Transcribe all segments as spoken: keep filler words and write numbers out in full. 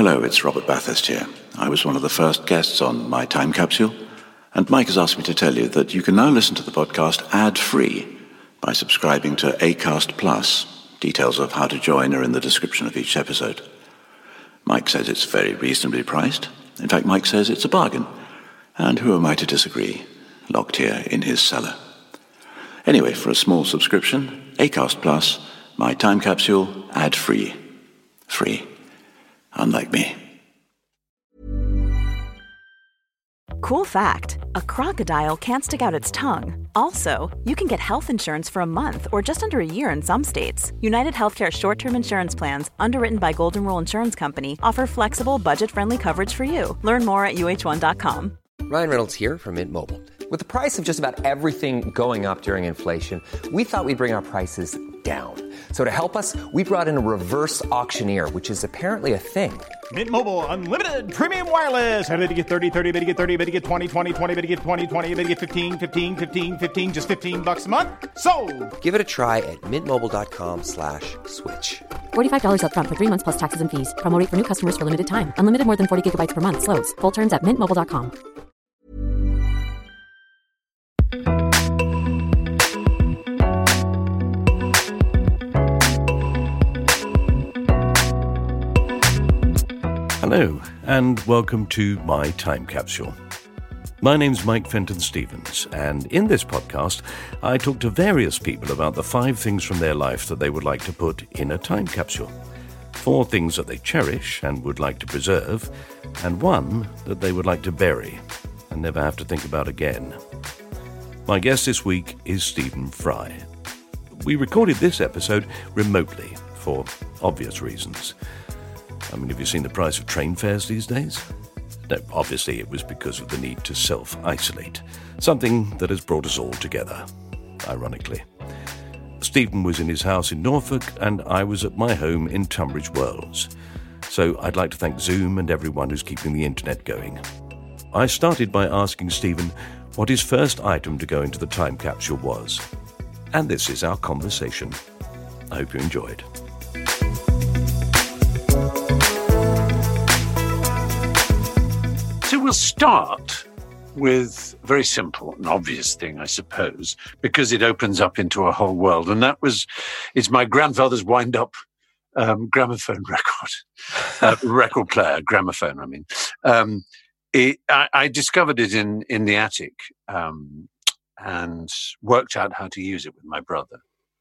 Hello, it's Robert Bathurst here. I was one of the first guests on My Time Capsule, and Mike has asked me to tell you that you can now listen to the podcast ad-free by subscribing to Acast Plus. Details of how to join are in the description of each episode. Mike says it's very reasonably priced. In fact, Mike says it's a bargain. And who am I to disagree? Locked here in his cellar. Anyway, for a small subscription, Acast Plus, My Time Capsule, ad-free. Free. Unlike me. Cool fact, a crocodile can't stick out its tongue. Also, you can get health insurance for a month or just under a year in some states. United Healthcare short-term insurance plans, underwritten by Golden Rule Insurance Company, offer flexible, budget-friendly coverage for you. Learn more at U H one dot com. Ryan Reynolds here from Mint Mobile. With the price of just about everything going up during inflation, we thought we'd bring our prices down. So to help us, we brought in a reverse auctioneer, which is apparently a thing. Mint Mobile Unlimited Premium Wireless. How to get thirty, thirty, how to get thirty, how to get twenty, twenty, twenty, how to get twenty, twenty, how to get fifteen, fifteen, fifteen, fifteen, just fifteen bucks a month? Sold! Give it a try at mintmobile.com slash switch. forty-five dollars up front for three months plus taxes and fees. Promo rate for new customers for limited time. Unlimited more than forty gigabytes per month. Slows full terms at mint mobile dot com. Hello, and welcome to My Time Capsule. My name's Mike Fenton-Stevens, and in this podcast, I talk to various people about the five things from their life that they would like to put in a time capsule. Four things that they cherish and would like to preserve, and one that they would like to bury and never have to think about again. My guest this week is Stephen Fry. We recorded this episode remotely for obvious reasons. I mean, have you seen the price of train fares these days? No, obviously it was because of the need to self-isolate, something that has brought us all together, ironically. Stephen was in his house in Norfolk, and I was at my home in Tunbridge Wells. So I'd like to thank Zoom and everyone who's keeping the internet going. I started by asking Stephen what his first item to go into the time capsule was. And this is our conversation. I hope you enjoyed. So we'll start with a very simple and obvious thing, I suppose, because it opens up into a whole world. And that was, it's my grandfather's wind-up um, gramophone record, uh, record player, gramophone, I mean. Um, it, I, I discovered it in, in the attic um, and worked out how to use it with my brother.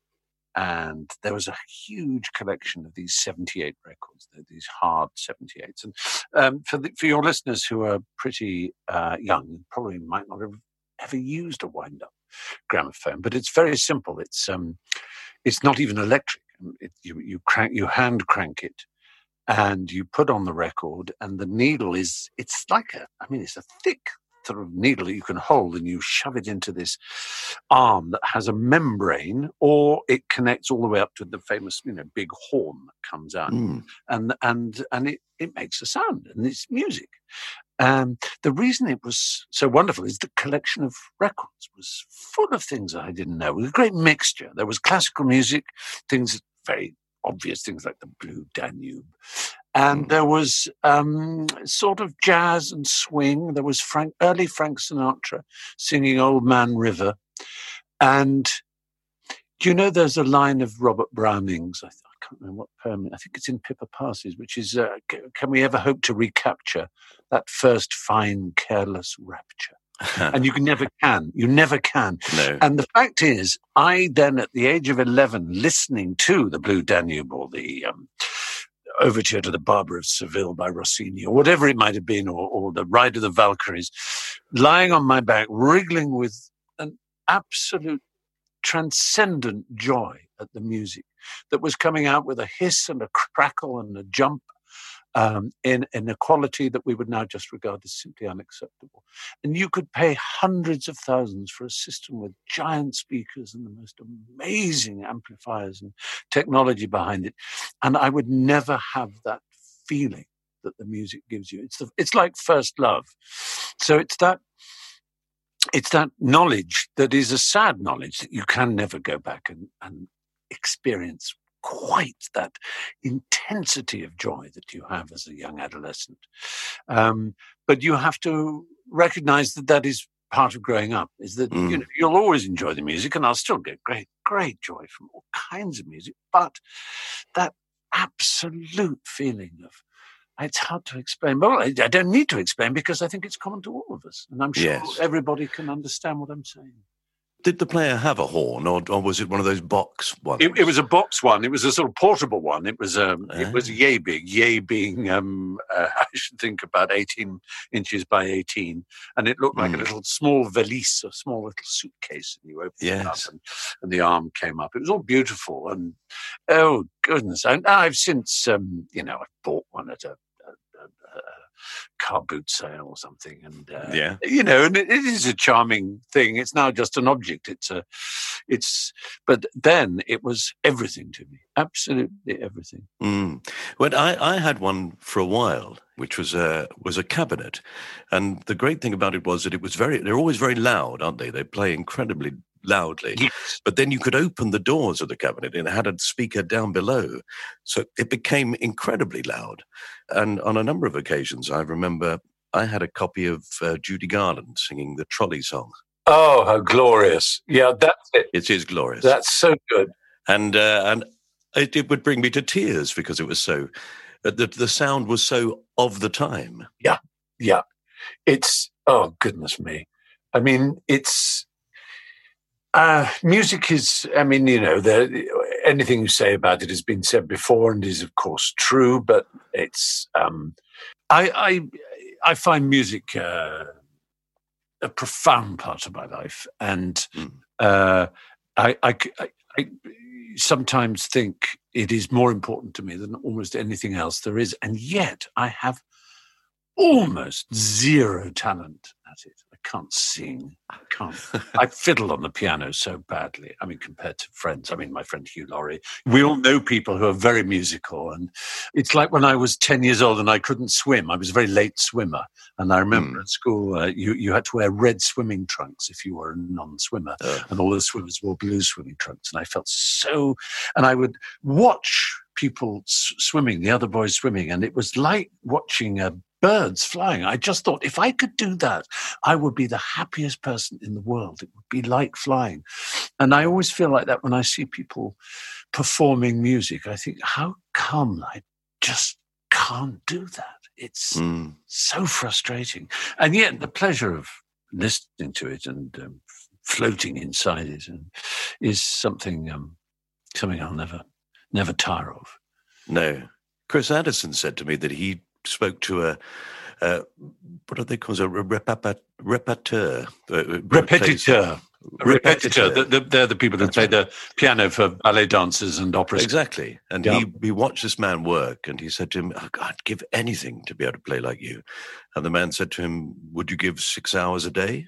And there was a huge collection of these seventy-eight records, these hard seventy-eights. And um, for the, for your listeners who are pretty uh, young, probably might not have ever used a wind-up gramophone, but it's very simple. It's um, it's not even electric. It, you you crank, you hand crank it, and you put on the record, and the needle is it's like a, I mean, it's a thick sort of needle that you can hold, and you shove it into this arm that has a membrane, or it connects all the way up to the famous, you know, big horn that comes out, mm. and and and it, it makes a sound, and it's music. Um, the reason it was so wonderful is the collection of records was full of things I didn't know. It was a great mixture. There was classical music, things very obvious, things like the Blue Danube. And there was um, sort of jazz and swing. There was Frank, early Frank Sinatra singing Old Man River. And, you know, there's a line of Robert Browning's, I, th- I can't remember what poem, I think it's in Pippa Passes, which is, uh, can we ever hope to recapture that first fine, careless rapture? And you can never can. You never can. No. And the fact is, I then, at the age of eleven, listening to the Blue Danube or the um, Overture to the Barber of Seville by Rossini, or whatever it might have been, or, or the Ride of the Valkyries, lying on my back, wriggling with an absolute transcendent joy at the music that was coming out with a hiss and a crackle and a jump um, in, in a quality that we would now just regard as simply unacceptable. And you could pay hundreds of thousands for a system with giant speakers and the most amazing amplifiers and technology behind it. And I would never have that feeling that the music gives you. It's the, it's like first love. So it's that it's that knowledge that is a sad knowledge that you can never go back and, and experience quite that intensity of joy that you have as a young adolescent. Um, but you have to recognize that that is part of growing up, is that mm. you know, you'll always enjoy the music, and I'll still get great, great joy from all kinds of music. But that absolute feeling of, it's hard to explain. Well, I, I don't need to explain because I think it's common to all of us. And I'm sure yes. everybody can understand what I'm saying. Did the player have a horn, or, or was it one of those box ones? It, it was a box one. It was a sort of portable one. It was um, ah. it was yay big. Yay being, um, uh, I should think, about eighteen inches by eighteen. And it looked like mm. a little small valise, a small little suitcase. And you opened yes. it up and, and the arm came up. It was all beautiful. And, oh, goodness. And I've since, um, you know, I've bought one at a, a, a, a car boot sale or something, and uh, yeah, you know, and it, it is a charming thing. It's now just an object. It's a, it's, but then it was everything to me, absolutely everything. Mm. Well, I, I had one for a while, which was a was a cabinet, and the great thing about it was that it was very. They're always very loud, aren't they? They play incredibly loudly. Yes. But then you could open the doors of the cabinet and it had a speaker down below. So it became incredibly loud. And on a number of occasions, I remember I had a copy of uh, Judy Garland singing the Trolley Song. Oh, how glorious. Yeah, that's it. It is glorious. That's so good. And uh, and it, it would bring me to tears because it was so, uh, the, the sound was so of the time. Yeah, yeah. It's, oh, goodness me. I mean, it's, Uh, music is, I mean, you know, the, anything you say about it has been said before and is, of course, true, but it's, um, I, I, I find music uh, a profound part of my life. And mm. uh, I, I, I, I sometimes think it is more important to me than almost anything else there is. And yet I have almost zero talent at it. I can't sing. I can't. I fiddle on the piano so badly. I mean, compared to friends. I mean, my friend Hugh Laurie. We all know people who are very musical. And it's like when I was ten years old and I couldn't swim. I was a very late swimmer. And I remember mm. at school, uh, you, you had to wear red swimming trunks if you were a non-swimmer. Uh. And all the swimmers wore blue swimming trunks. And I felt so... And I would watch people s- swimming, the other boys swimming. And it was like watching a birds flying. I just thought, if I could do that, I would be the happiest person in the world. It would be like flying. And I always feel like that when I see people performing music. I think, how come I just can't do that? It's mm. so frustrating. And yet the pleasure of listening to it and um, floating inside it and is something um, something I'll never, never tire of. No. Chris Addison said to me that he spoke to a, uh, what are they called, a repapateur. Repetiteur. Repetiteur. Repetiteur. The, the, they're the people that That's play right. the piano for ballet dancers and operas. Exactly. And yeah. he, he watched this man work and he said to him, oh, I'd give anything to be able to play like you. And the man said to him, would you give six hours a day?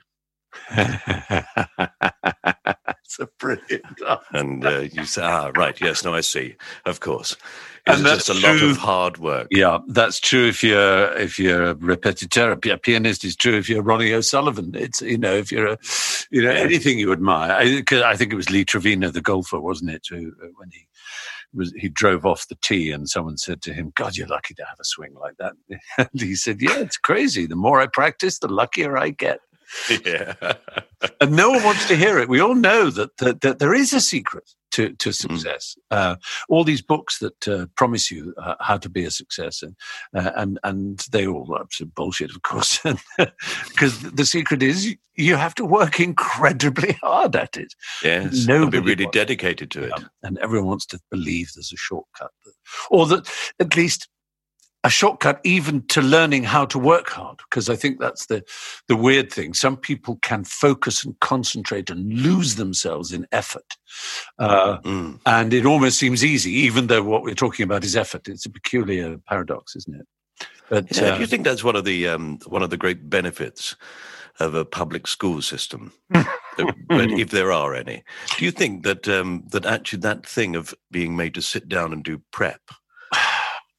It's a brilliant answer. And uh, you say, ah, right, yes, no, I see. Of course. It's and that's just a true. lot of hard work. Yeah, that's true if you're if you're a repetiteur, a pianist is true if you're Ronnie O'Sullivan. It's, you know, if you're a, you know, anything you admire. I, I think it was Lee Trevino, the golfer, wasn't it, who, when he was he drove off the tee and someone said to him, God, you're lucky to have a swing like that. And he said, yeah, it's crazy. The more I practice, the luckier I get. Yeah. And no one wants to hear it. We all know that, that, that there is a secret to, to success. Mm. Uh, all these books that uh, promise you uh, how to be a success, and uh, and and they all are absolute bullshit, of course. Because the secret is you have to work incredibly hard at it. Yes, nobody be really wants, dedicated to it. Yeah, and everyone wants to believe there's a shortcut, or that at least a shortcut even to learning how to work hard, because I think that's the, the weird thing. Some people can focus and concentrate and lose themselves in effort. Uh, mm. And it almost seems easy, even though what we're talking about is effort. It's a peculiar paradox, isn't it? But, yeah, uh, do you think that's one of the um, one of the great benefits of a public school system, but if there are any? Do you think that um, that actually that thing of being made to sit down and do prep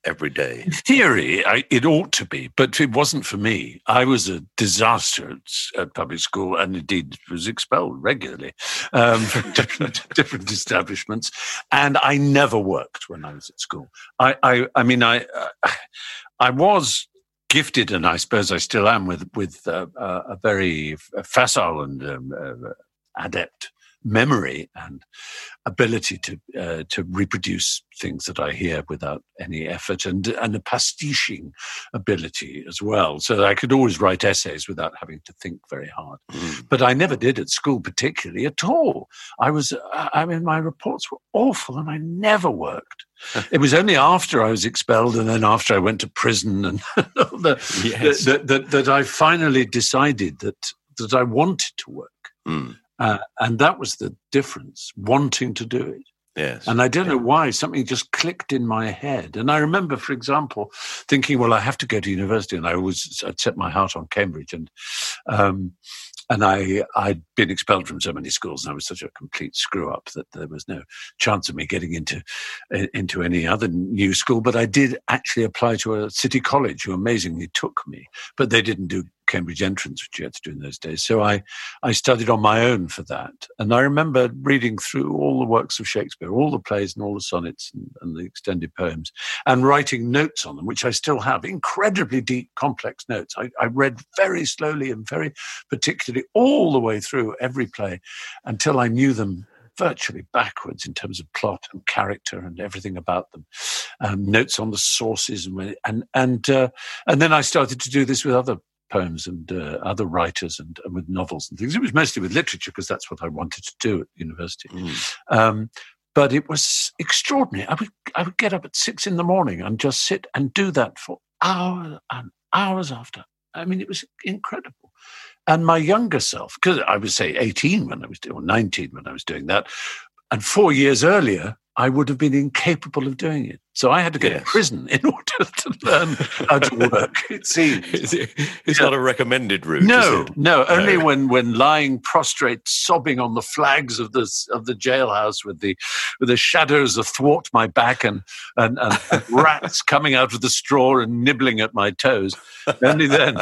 every day. In theory, I, it ought to be, but it wasn't for me. I was a disaster at, at public school, and indeed was expelled regularly um, from different, different establishments. And I never worked when I was at school. I, I, I mean, I, uh, I was gifted, and I suppose I still am, with with uh, uh, a very facile and um, uh, adept memory and ability to uh, to reproduce things that I hear without any effort, and and a pastiching ability as well, so that I could always write essays without having to think very hard. Mm. But I never did at school particularly at all. I was, I mean, my reports were awful, and I never worked. It was only after I was expelled, and then after I went to prison, and the, yes. that, that that I finally decided that that I wanted to work. Mm. Uh, and that was the difference, wanting to do it. Yes. And I don't yeah. know why, something just clicked in my head. And I remember, for example, thinking, well, I have to go to university. And I was, I'd set my heart on Cambridge. And um, and I, I'd been expelled from so many schools, and I was such a complete screw-up that there was no chance of me getting into into any other new school. But I did actually apply to a city college, who amazingly took me. But they didn't do Cambridge entrance, which you had to do in those days. So I, I studied on my own for that. And I remember reading through all the works of Shakespeare, all the plays and all the sonnets and, and the extended poems, and writing notes on them, which I still have, incredibly deep, complex notes. I, I read very slowly and very particularly all the way through every play until I knew them virtually backwards in terms of plot and character and everything about them. Um, notes on the sources, and and and, uh, and then I started to do this with other poems and uh, other writers, and, and with novels and things. It was mostly with literature, because that's what I wanted to do at university. Mm. Um, but it was extraordinary. I would I would get up at six in the morning and just sit and do that for hours and hours after. I mean, it was incredible. And my younger self, because I was, say, eighteen when I was doing, or nineteen when I was doing that, and four years earlier, I would have been incapable of doing it. So I had to go yes. to prison in order to learn how to work, it seems. It's, it's yeah. not a recommended route, no, is it? No, only no. when when lying prostrate, sobbing on the flags of the of the jailhouse with the with the shadows athwart my back, and, and, and, and rats coming out of the straw and nibbling at my toes. Only then.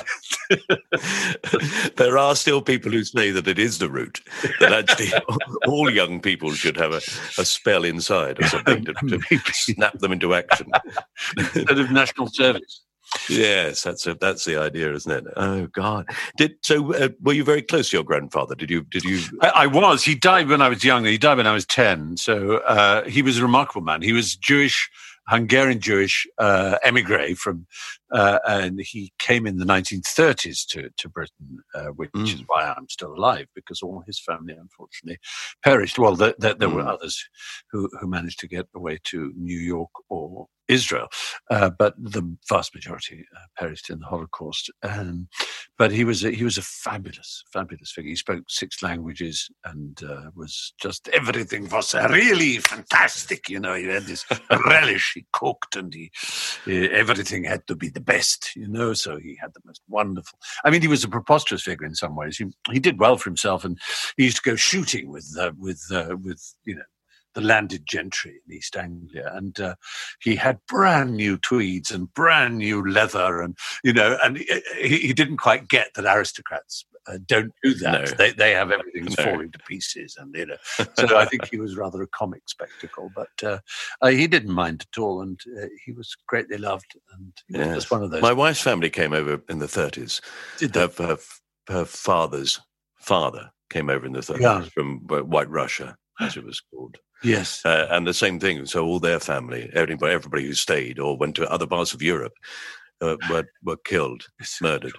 There are still people who say that it is the route, that actually all young people should have a, a spell inside or something to, to snap them into action. Instead of national service. Yes, that's a, that's the idea, isn't it? Oh God! Did so? Uh, were you very close to your grandfather? Did you? Did you? I, I was. He died when I was younger. He died when I was ten. So uh, he was a remarkable man. He was Jewish, Hungarian Jewish uh, emigre from, uh, and he came in the nineteen thirties to to Britain, uh, which mm. is why I'm still alive, because all his family unfortunately perished. Well, there, there, there mm. were others who who managed to get away to New York or Israel, uh, but the vast majority uh, perished in the Holocaust. Um, but he was a, he was a fabulous, fabulous figure. He spoke six languages and uh, was just, everything was really fantastic. You know, he had this relish. He cooked, and he uh, everything had to be the best. You know, so he had the most wonderful. I mean, he was a preposterous figure in some ways. He he did well for himself, and he used to go shooting with uh, with uh, with you know. the landed gentry in East Anglia, and uh, he had brand new tweeds and brand new leather, and you know, and he, he didn't quite get that aristocrats uh, don't do that. No. They they have everything no. falling to pieces, and you know. So I think he was rather a comic spectacle, but uh, uh, he didn't mind at all, and uh, he was greatly loved, and he was yes. just one of those. My wife's family came over in the thirties. Did her, her, her father's father came over in the thirties yeah. from uh, White Russia, as it was called. Yes. Uh, and the same thing. So all their family, everybody, everybody who stayed or went to other parts of Europe uh, were, were killed, murdered.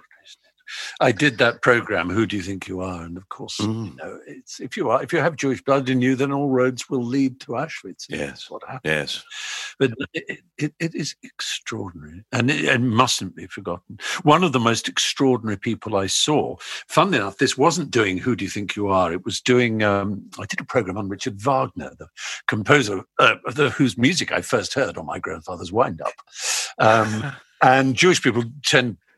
I did that program, Who Do You Think You Are? And of course, mm. you know, it's, if you are, if you have Jewish blood in you, then all roads will lead to Auschwitz. Yes. That's what happened. Yes. But it, it, it is extraordinary, and it, it mustn't be forgotten. One of the most extraordinary people I saw, funnily enough, this wasn't doing Who Do You Think You Are? It was doing, um, I did a program on Richard Wagner, the composer, uh, the, whose music I first heard on my grandfather's wind-up. Um, and Jewish people tend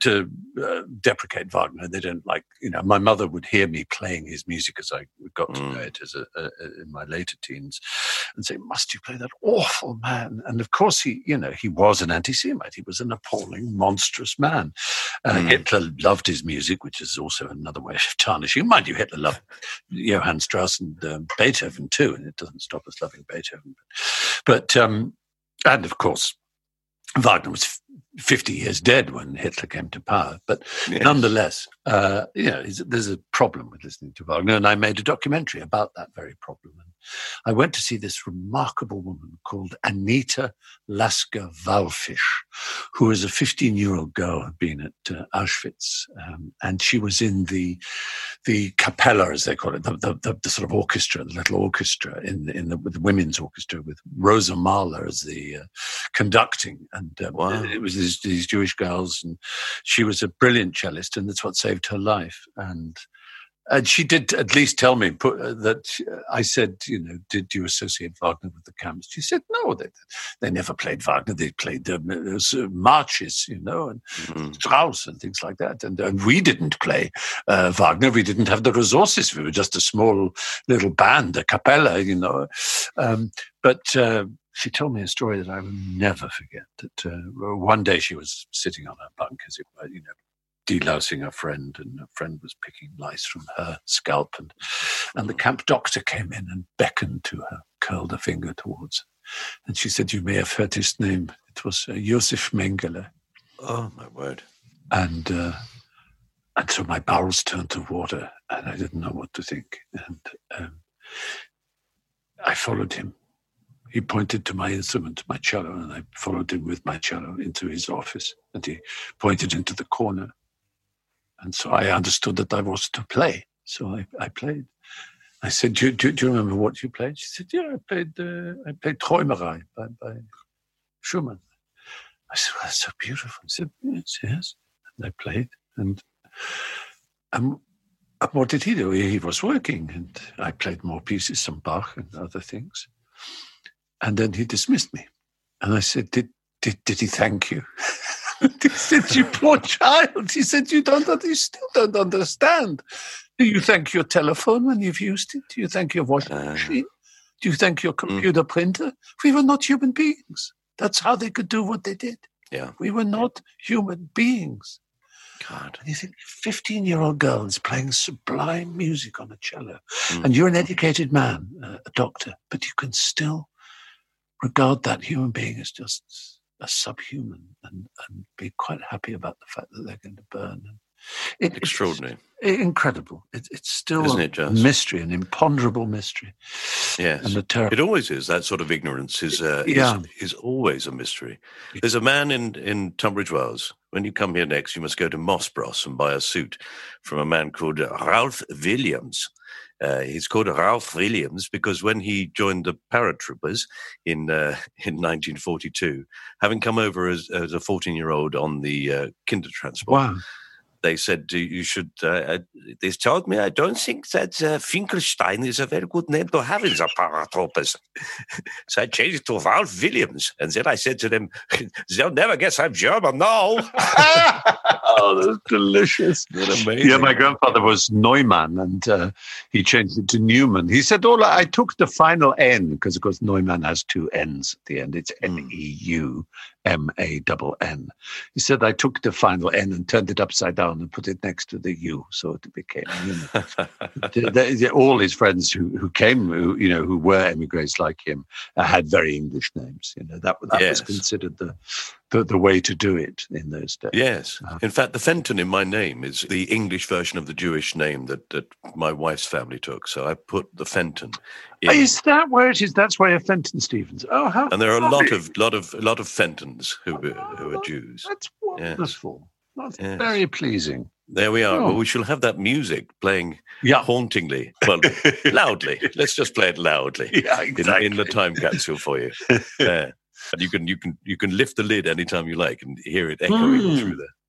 to uh, deprecate Wagner. They don't like, you know, my mother would hear me playing his music as I got to know it as a, a, in my later teens and say, must you play that awful man? And of course, he, you know, he was an anti-Semite. He was an appalling, monstrous man. Uh, mm. Hitler loved his music, which is also another way of tarnishing. Mind you, Hitler loved Johann Strauss and um, Beethoven too, and it doesn't stop us loving Beethoven. But, but um, and of course, Wagner was fifty years dead when Hitler came to power. But yes. nonetheless, uh, you know, there's a problem with listening to Wagner. And I made a documentary about that very problem. And I went to see this remarkable woman called Anita Lasker-Wallfisch, who was a fifteen-year-old girl who had been at uh, Auschwitz. Um, and she was in the the Kapelle, as they call it, the, the, the, the sort of orchestra, the little orchestra in, in the, with the women's orchestra, with Rosa Mahler as the uh, conducting. And um, wow. it, it was these, these Jewish girls, and she was a brilliant cellist, and that's what saved her life. And And she did at least tell me put, uh, that uh, I said, you know, did you associate Wagner with the camps? She said, no, they they never played Wagner. They played um, uh, marches, you know, and mm-hmm. Strauss and things like that. And, and we didn't play uh, Wagner. We didn't have the resources. We were just a small little band, a cappella, you know. Um, but uh, she told me a story that I will never forget. That uh, one day she was sitting on her bunk, as it were, you know, delousing a friend, and a friend was picking lice from her scalp, and and the camp doctor came in and beckoned to her, curled a finger towards her, and she said, "You may have heard his name. It was uh, Josef Mengele." Oh my word! And uh, and so my bowels turned to water, and I didn't know what to think, and um, I followed him. He pointed to my instrument, my cello, and I followed him with my cello into his office, and he pointed into the corner. And so I understood that I was to play. So I, I played. I said, do, do, do you remember what you played? She said, yeah, I played uh, I played Träumerei by, by Schumann. I said, well, that's so beautiful. I said, yes, yes. And I played. And, and what did he do? He, he was working. And I played more pieces, some Bach and other things. And then he dismissed me. And I said, did did, did he thank you? He said, you poor child. He said, you don't, you still don't understand. Do you thank your telephone when you've used it? Do you thank your washing machine? Do you thank your computer mm. printer? We were not human beings. That's how they could do what they did. Yeah, we were not human beings. God. And you think, fifteen-year-old girl is playing sublime music on a cello, mm. and you're an educated man, uh, a doctor, but you can still regard that human being as just a subhuman, and, and be quite happy about the fact that they're going to burn. It, Extraordinary. It's incredible. It, it's still Isn't a it just? mystery, an imponderable mystery. Yes. And the ter- it always is. That sort of ignorance is, uh, yeah. is, is always a mystery. There's a man in, in Tunbridge Wells. When you come here next, you must go to Moss Bros and buy a suit from a man called Ralph Williams. Uh, he's called Ralph Williams because when he joined the paratroopers in uh, in nineteen forty-two, having come over as, as a fourteen-year-old on the uh, Kindertransport, wow. they said you should. Uh, they told me I don't think that uh, Finkelstein is a very good name to have in the paratroopers. So I changed it to Ralph Williams, and then I said to them, "They'll never guess I'm German now." Oh, that's delicious. Amazing. Yeah, my grandfather was Neumann, and uh, he changed it to Newman. He said, "Oh, I took the final N," because, of course, Neumann has two N's at the end. It's N E U M A N N. He said, "I took the final N and turned it upside down and put it next to the U, so it became Newman." All his friends who, who came, who, you know, who were emigres like him, uh, had very English names. You know, that, that yes. was considered the, the the way to do it in those days. Yes. Uh, in fact, the Fenton in my name is the English version of the Jewish name that, that my wife's family took. So I put the Fenton in. Is that where it is? That's why you're Fenton Stevens. Oh, how And there are a funny. lot of lot of lot of Fentons who who are Jews. That's wonderful. Yes. That's yes. very pleasing. There we are. Oh. Well, we shall have that music playing yeah. hauntingly. Well, loudly. Let's just play it loudly. Yeah, exactly. in, in the time capsule for you. Yeah. And you can you can you can lift the lid anytime you like and hear it echoing mm. through there.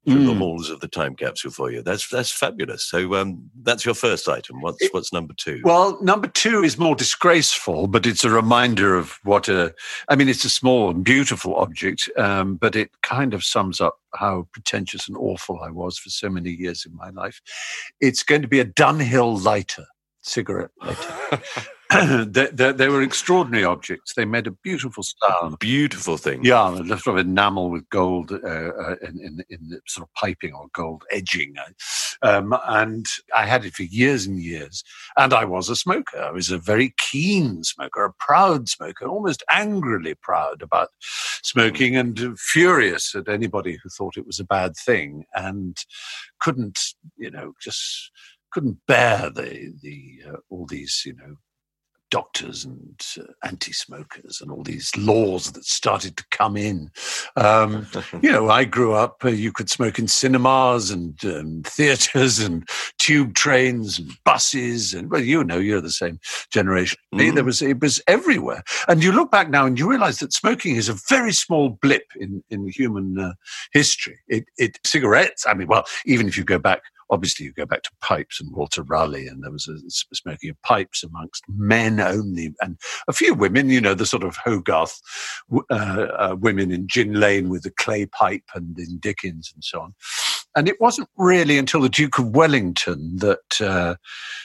through Mm. the halls of the time capsule for you. That's that's fabulous. So um, that's your first item. What's what's number two? Well, number two is more disgraceful, but it's a reminder of what a, I mean, it's a small and beautiful object, um, but it kind of sums up how pretentious and awful I was for so many years in my life. It's going to be a Dunhill lighter, cigarette lighter. they, they, they were extraordinary objects. They made a beautiful style. Beautiful thing. Yeah, a sort of enamel with gold uh, uh, in, in, in the sort of piping or gold edging. Um, and I had it for years and years. And I was a smoker. I was a very keen smoker, a proud smoker, almost angrily proud about smoking and furious at anybody who thought it was a bad thing and couldn't, you know, just couldn't bear the, the uh, all these, you know, doctors and uh, anti-smokers and all these laws that started to come in. Um, you know, I grew up, uh, you could smoke in cinemas and um, theatres and tube trains and buses. And, well, you know, you're the same generation. Mm. There was, it was everywhere. And you look back now and you realize that smoking is a very small blip in, in human uh, history. It, it, cigarettes, I mean, well, even if you go back, obviously, you go back to pipes and Walter Raleigh, and there was a smoking of pipes amongst men only, and a few women, you know, the sort of Hogarth uh, uh, women in Gin Lane with the clay pipe and in Dickens and so on. And it wasn't really until the Duke of Wellington that uh,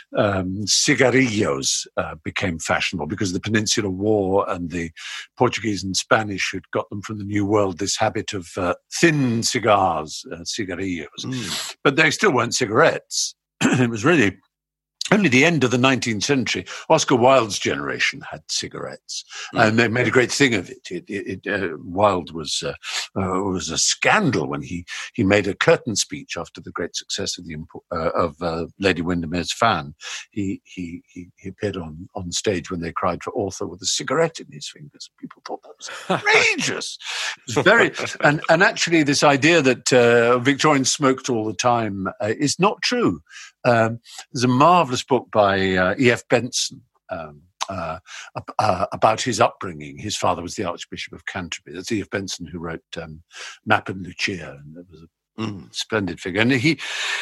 um, cigarillos uh, became fashionable, because the Peninsular War and the Portuguese and Spanish had got them from the New World, this habit of uh, thin cigars, uh, cigarillos. Mm. But they still weren't cigarettes. It was really only the end of the nineteenth century. Oscar Wilde's generation had cigarettes, mm. and they made a great thing of it. It, it, it uh, Wilde was uh, uh, was a scandal when he he made a curtain speech after the great success of the uh, of uh, Lady Windermere's Fan. He he he he appeared on on stage when they cried for Arthur with a cigarette in his fingers. People thought that was outrageous. It was very and and actually this idea that uh, Victorians smoked all the time uh, is not true. Um, there's a marvellous book by uh, E F Benson um, uh, uh, about his upbringing. His father was the Archbishop of Canterbury. That's E F Benson who wrote um, Nap and Lucia, and it was a mm. splendid figure. And he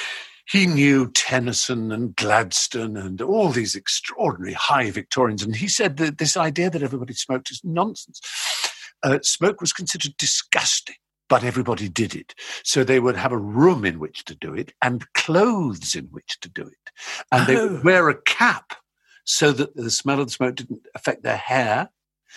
he knew Tennyson and Gladstone and all these extraordinary high Victorians. And he said that this idea that everybody smoked is nonsense. Uh, smoke was considered disgusting, but everybody did it. So they would have a room in which to do it and clothes in which to do it. And oh. they would wear a cap so that the smell of the smoke didn't affect their hair.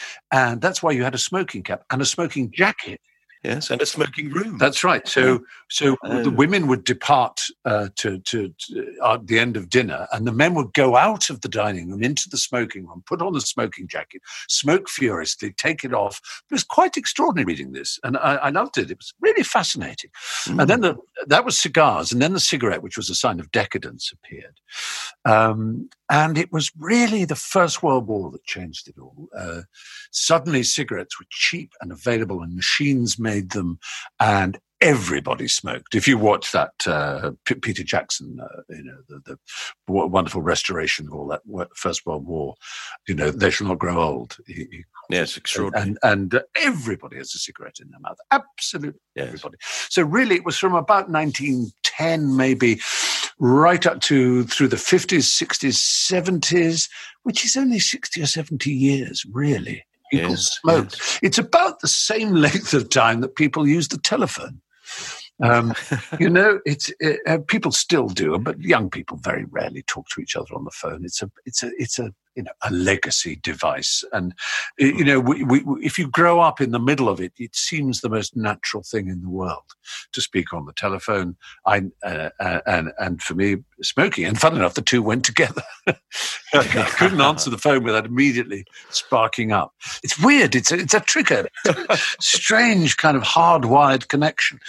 And that's why you had a smoking cap and a smoking jacket. Yes, and a smoking room. That's right. So, so oh. the women would depart uh, to, to, to at the end of dinner, and the men would go out of the dining room into the smoking room, put on the smoking jacket, smoke furiously, take it off. It was quite extraordinary reading this, and I, I loved it. It was really fascinating. Mm. And then the, that was cigars, and then the cigarette, which was a sign of decadence, appeared. Um, and it was really the First World War that changed it all. Uh, suddenly, cigarettes were cheap and available, and machines made them, and everybody smoked. If you watch that uh, P- Peter Jackson, uh, you know, the, the w- wonderful restoration of all that First World War, you know, They Shall Not Grow Old. He, he, yes, extraordinary. And, and uh, everybody has a cigarette in their mouth. Absolutely yes. everybody. So really, it was from about nineteen ten, maybe, right up to through the fifties, sixties, seventies, which is only sixty or seventy years, really. People yes, smoked. yes. It's about the same length of time that people use the telephone. Um, you know, it's it, uh, people still do, but young people very rarely talk to each other on the phone. It's a, it's a, it's a, you know, a legacy device. And you know, we, we, if you grow up in the middle of it, it seems the most natural thing in the world to speak on the telephone. I uh, uh, and and for me, smoking. And fun enough, the two went together. I couldn't answer the phone without immediately sparking up. It's weird. It's a, it's a trigger, strange kind of hardwired connection.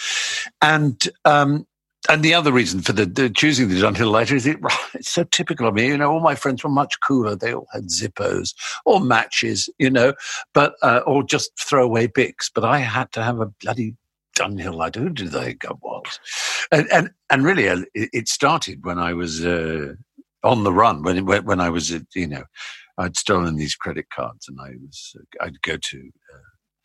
And um, and the other reason for the, the choosing the Dunhill lighter is it, it's so typical of me. You know, all my friends were much cooler. They all had Zippos or matches, you know, but uh, or just throwaway Bics. But I had to have a bloody Dunhill lighter. Who did they go was? And and, and really, uh, it, it started when I was uh, on the run. When it, when I was, uh, you know, I'd stolen these credit cards, and I was uh, I'd go to. Uh,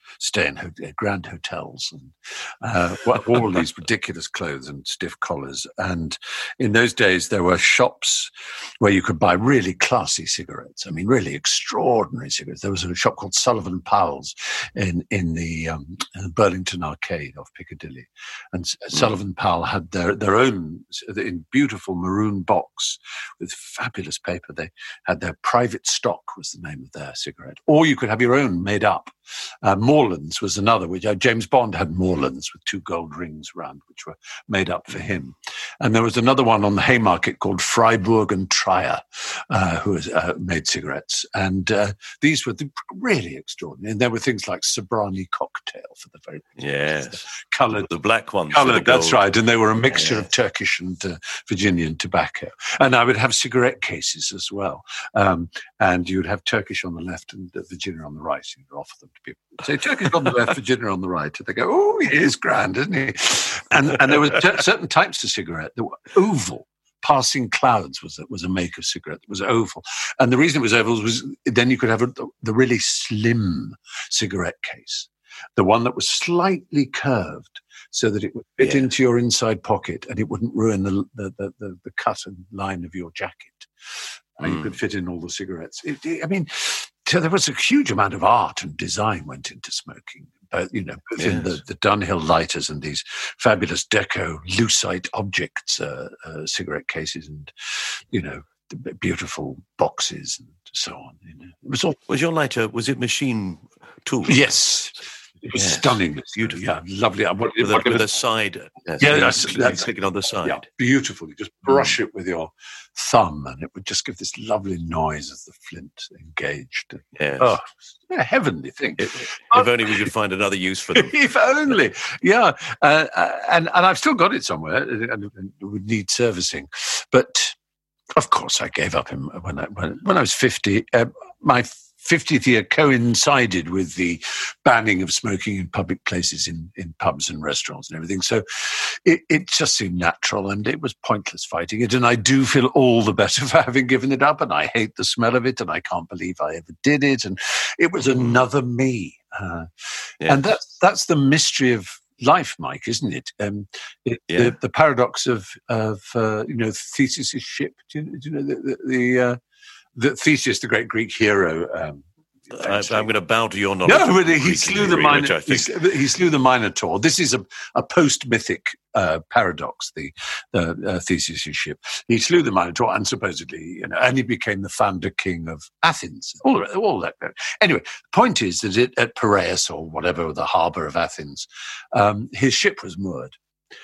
stay in ho- grand hotels and uh, all these ridiculous clothes and stiff collars. And in those days, there were shops where you could buy really classy cigarettes. I mean, really extraordinary cigarettes. There was a shop called Sullivan Powell's in in the um, Burlington Arcade off Piccadilly, and mm. Sullivan Powell had their their own in beautiful maroon box with fabulous paper. They had their Private Stock was the name of their cigarette, or you could have your own made up. Uh, Morelands was another, which uh, James Bond had Morelands with two gold rings round, which were made up for him. And there was another one on the Haymarket called Freiburg and Trier, uh, who was, uh, made cigarettes. And uh, these were the, really extraordinary. And there were things like Sobrani Cocktail for the very yes, coloured, the black ones, coloured. That's right. And they were a mixture yeah. of Turkish and uh, Virginian tobacco. And I would have cigarette cases as well. Um, and you would have Turkish on the left and uh, Virginia on the right. You'd offer them to people. So Turkish on the left, Virginia on the right. And they go, oh, he is grand, isn't he? And and there were t- certain types of cigarette that were oval. Passing Clouds was a, was a make of cigarette that was oval. And the reason it was oval was then you could have a, the really slim cigarette case, the one that was slightly curved so that it would fit yeah. into your inside pocket and it wouldn't ruin the the, the, the, the cut and line of your jacket. Mm. You could fit in all the cigarettes. It, it, I mean... So there was a huge amount of art and design went into smoking, both, you know, both yes. in the, the Dunhill lighters and these fabulous deco lucite objects, uh, uh, cigarette cases and, you know, the beautiful boxes and so on. You know. It was all. Was your lighter, was it machine tool? Yes. It was yes. stunning. Beautiful. Yeah, lovely. What, with, what a, with was, a side. Yes, yeah, that's, that's sticking on the side. Yeah, beautiful. You just brush mm. it with your thumb and it would just give this lovely noise as the flint engaged. Yes. Oh, yeah, heavenly thing. If, if only we could find another use for them. If only. Yeah. Uh, and, and I've still got it somewhere and it would need servicing. But of course I gave up him when I, when, when I was fifty. Uh, my fiftieth year coincided with the banning of smoking in public places, in, in pubs and restaurants and everything. So it, it just seemed natural and it was pointless fighting it. And I do feel all the better for having given it up and I hate the smell of it and I can't believe I ever did it. And it was another me. Uh, yes. And that's, that's the mystery of life, Mike, isn't it? Um, it yeah. the, the paradox of, of uh, you know, Theseus' ship. Do you, do you know the... the, the uh, The Theseus, the great Greek hero. Um, I, I'm going to bow to your knowledge. No, but he slew the Minotaur. He, he slew the Minotaur. This is a, a post-mythic uh, paradox. The, the uh, Theseus' ship. He slew the Minotaur, and supposedly, you know, and he became the founder king of Athens. All, all that. Anyway, the point is that it, at Piraeus or whatever, the harbour of Athens, um, his ship was moored.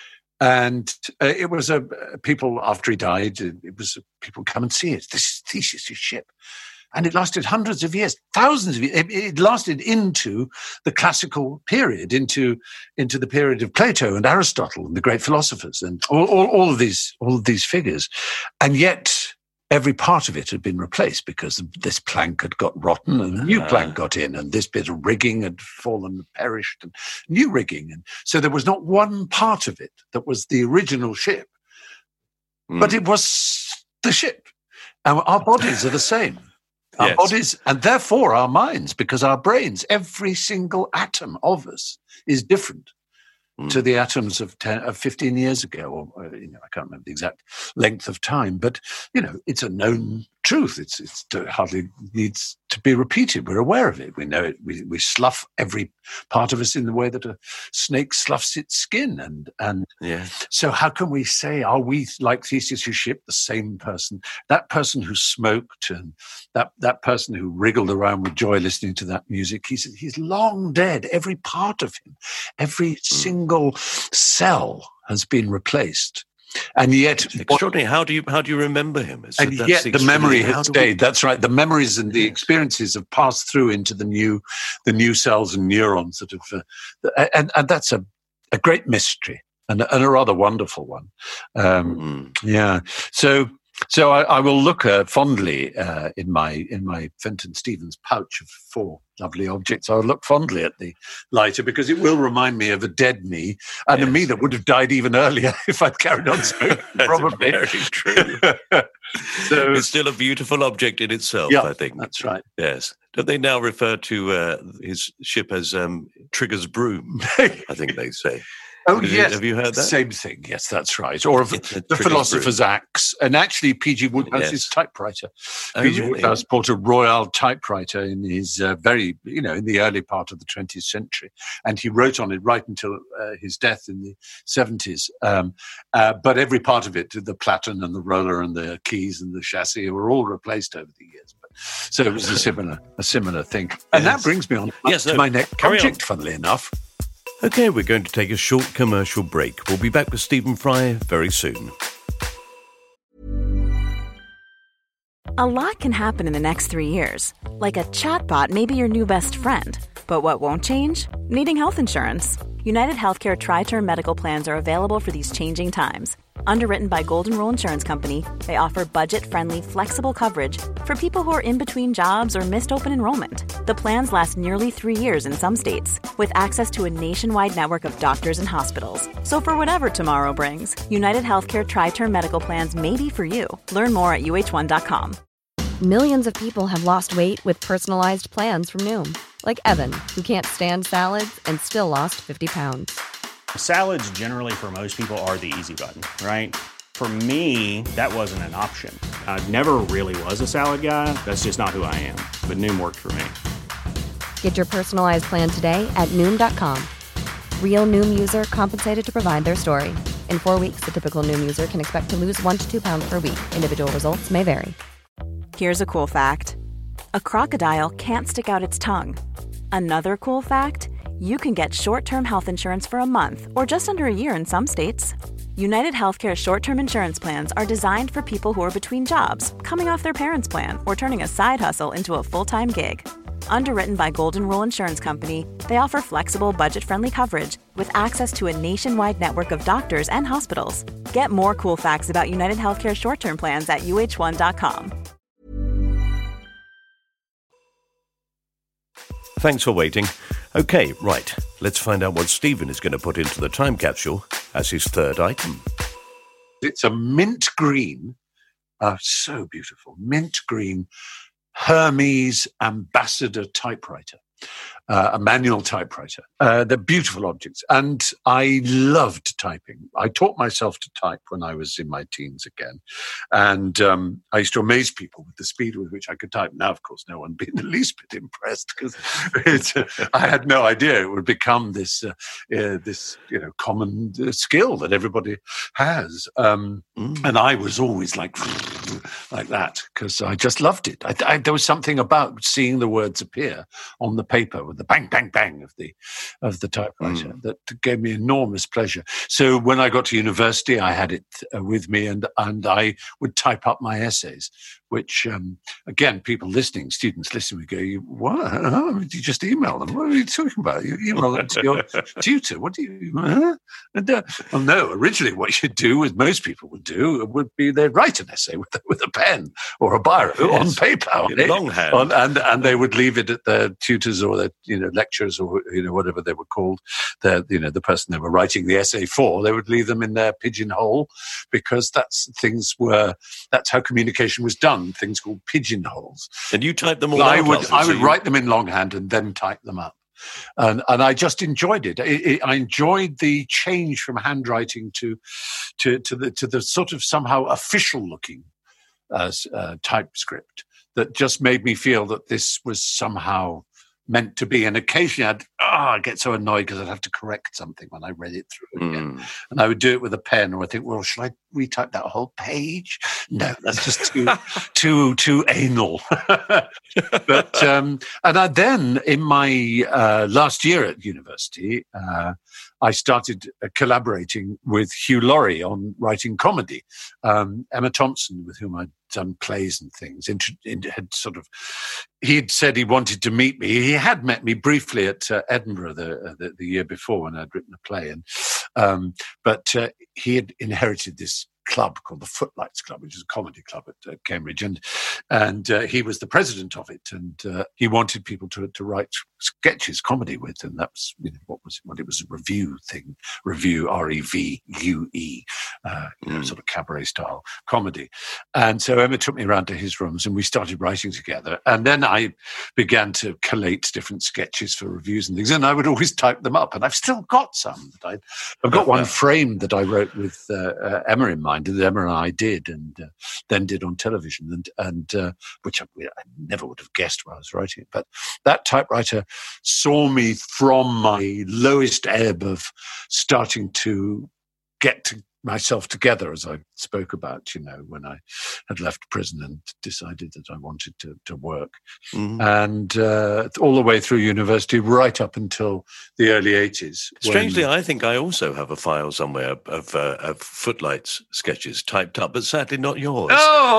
And uh, it was a uh, people after he died. It was uh, people come and see it. This is Theseus' ship, and it lasted hundreds of years, thousands of years. It, it lasted into the classical period, into into the period of Plato and Aristotle and the great philosophers, and all, all, all of these all of these figures. And yet, every part of it had been replaced because this plank had got rotten and a new plank got in and this bit of rigging had fallen and perished and new rigging. And so there was not one part of it that was the original ship, mm. but it was the ship. And our bodies are the same. Our yes. bodies, and therefore our minds, because our brains, every single atom of us is different to the atoms of, ten, of fifteen years ago, or, you know, I can't remember the exact length of time, but, you know, it's a known truth. It's, it's it hardly needs to be repeated. We're aware of it. We know it. We, we slough every part of us in the way that a snake sloughs its skin. And, and yeah. so how can we say, are we like Theseus' ship, the same person, that person who smoked and that, that person who wriggled around with joy listening to that music, he's, he's long dead. Every part of him, every mm. single cell has been replaced. And yet, it's extraordinary. How do you how do you remember him? It's, and yet, the memory has stayed. We... That's right. The memories and the experiences have passed through into the new, the new cells and neurons that have, uh, and and that's a, a great mystery and, and a rather wonderful one. Um, mm. Yeah. So So I, I will look uh, fondly uh, in my in my Fenton Stevens pouch of four lovely objects. I will look fondly at the lighter because it will remind me of a dead me and yes. a me that would have died even earlier if I'd carried on smoking. Probably very true. So it's still a beautiful object in itself. Yeah, I think that's right. Yes. Don't they now refer to uh, his ship as um, Trigger's broom? I think they say. Oh, Have yes. You, have you heard that? Same thing. Yes, that's right. Or of the, the philosopher's broom. Axe. And actually, P G Woodhouse's yes. typewriter. Oh, P G really? Woodhouse bought a Royal typewriter in his uh, very, you know, in the early part of the twentieth century. And he wrote on it right until uh, his death in the seventies. Um, uh, but every part of it, the platen and the roller and the keys and the chassis were all replaced over the years. But, so it was a similar, a similar thing. And yes. that brings me on yes, to no, my next project, funnily enough. Okay, we're going to take a short commercial break. We'll be back with Stephen Fry very soon. A lot can happen in the next three years. Like a chatbot may be your new best friend. But what won't change? Needing health insurance. United Healthcare Tri-Term Medical Plans are available for these changing times. Underwritten by Golden Rule Insurance Company, they offer budget-friendly, flexible coverage for people who are in between jobs or missed open enrollment. The plans last nearly three years in some states, with access to a nationwide network of doctors and hospitals. So for whatever tomorrow brings, United Healthcare Tri-Term Medical Plans may be for you. Learn more at U H one dot com. Millions of people have lost weight with personalized plans from Noom. Like Evan, who can't stand salads and still lost fifty pounds. Salads generally for most people are the easy button, right? For me, that wasn't an option. I never really was a salad guy. That's just not who I am. But Noom worked for me. Get your personalized plan today at Noom dot com. Real Noom user compensated to provide their story. In four weeks, the typical Noom user can expect to lose one to two pounds per week. Individual results may vary. Here's a cool fact. A crocodile can't stick out its tongue. Another cool fact, you can get short-term health insurance for a month or just under a year in some states. United Healthcare short-term insurance plans are designed for people who are between jobs, coming off their parents' plan, or turning a side hustle into a full-time gig. Underwritten by Golden Rule Insurance Company, they offer flexible, budget-friendly coverage with access to a nationwide network of doctors and hospitals. Get more cool facts about United Healthcare short-term plans at U H one dot com. Thanks for waiting. Okay, right. Let's find out what Stephen is going to put into the time capsule as his third item. It's a mint green, uh, so beautiful, mint green Hermes Ambassador typewriter. Uh, a manual typewriter. Uh, they're beautiful objects. And I loved typing. I taught myself to type when I was in my teens again. And um, I used to amaze people with the speed with which I could type. Now, of course, no one would be the least bit impressed because uh, I had no idea it would become this, uh, uh, this you know, common uh, skill that everybody has. Um, mm. And I was always like, like that because I just loved it. I, I, there was something about seeing the words appear on the paper with the bang, bang, bang of the of the typewriter mm. that gave me enormous pleasure. So when I got to university, I had it uh, with me, and and I would type up my essays, which um, again, people listening, students listening, would go, "You what? Oh, you just email them? What are you talking about? You email them to your tutor? What do you?" Huh? And, uh, well, no. Originally, what you'd do, as most people would do, would be they'd write an essay with a, with a pen or a biro yes. on paper, on in longhand, on, and and they would leave it at their tutors or their you know lecturers or you know whatever they were called. The you know the person they were writing the essay for, they would leave them in their pigeonhole because that's things were that's how communication was done. Things called pigeonholes. And you type them all. I out would I would you... write them in longhand and then type them up. And and I just enjoyed it. It, it. I enjoyed the change from handwriting to to to the to the sort of somehow official looking uh, uh, typescript that just made me feel that this was somehow meant to be. And occasionally I'd oh, I'd get so annoyed because I'd have to correct something when I read it through again. Mm. And I would do it with a pen, or I think, well, should I retype that whole page? No, that's just too too too anal. But um, and I then in my uh, last year at university, uh, I started uh, collaborating with Hugh Laurie on writing comedy. Um, Emma Thompson, with whom I'd done plays and things, int- int- had sort of, he had said he wanted to meet me. He had met me briefly at uh, Edinburgh the, uh, the the year before when I'd written a play, and um, but uh, he had inherited this club called the Footlights Club, which is a comedy club at uh, Cambridge, and and uh, he was the president of it, and uh, he wanted people to to write sketches, comedy with, and that's you know, what was what it was a revue thing, revue R E V U E, uh, you know, mm. sort of cabaret style comedy, and so Emma took me around to his rooms, and we started writing together, and then I began to collate different sketches for reviews and things, and I would always type them up, and I've still got some. That I, I've got one framed that I wrote with uh, uh, Emma in mind, that Emma and I did, and uh, then did on television, and and uh, which I, I never would have guessed when I was writing it. But that typewriter saw me from my lowest ebb of starting to get to myself together, as I spoke about, you know, when I had left prison and decided that I wanted to, to work. Mm-hmm. And uh, all the way through university, right up until the early eighties. Strangely, when... I think I also have a file somewhere of, uh, of Footlights sketches typed up, but sadly not yours.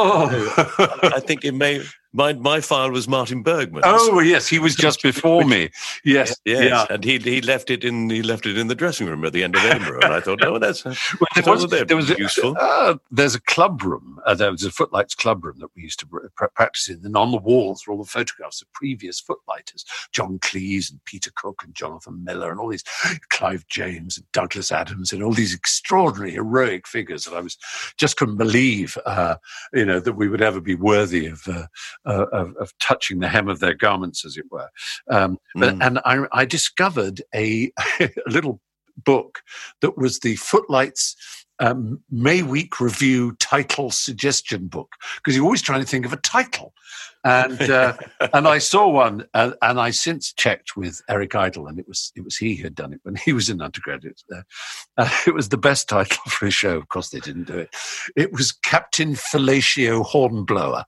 Oh! I think it may... My my file was Martin Bergman's. Oh yes, he was just before me. Yes, yes, yeah. and he he left it in he left it in the dressing room at the end of Edinburgh, and I thought, oh, that's uh, well, there was, there was useful. A, uh, there's a club room. Uh, there was a Footlights club room that we used to pr- practice in, and on the walls were all the photographs of previous Footlighters: John Cleese and Peter Cook and Jonathan Miller, and all these Clive James and Douglas Adams, and all these extraordinary heroic figures that I was just couldn't believe, uh, you know, that we would ever be worthy of. Uh, Uh, of, of touching the hem of their garments, as it were. Um, but, mm. And I, I discovered a, a little book that was the Footlights um, May Week Review title suggestion book, because you're always trying to think of a title. And uh, and I saw one, uh, and I since checked with Eric Idle, and it was it was he who had done it when he was an undergraduate there. Uh, it was the best title for a show. Of course, they didn't do it. It was Captain Fellatio Hornblower.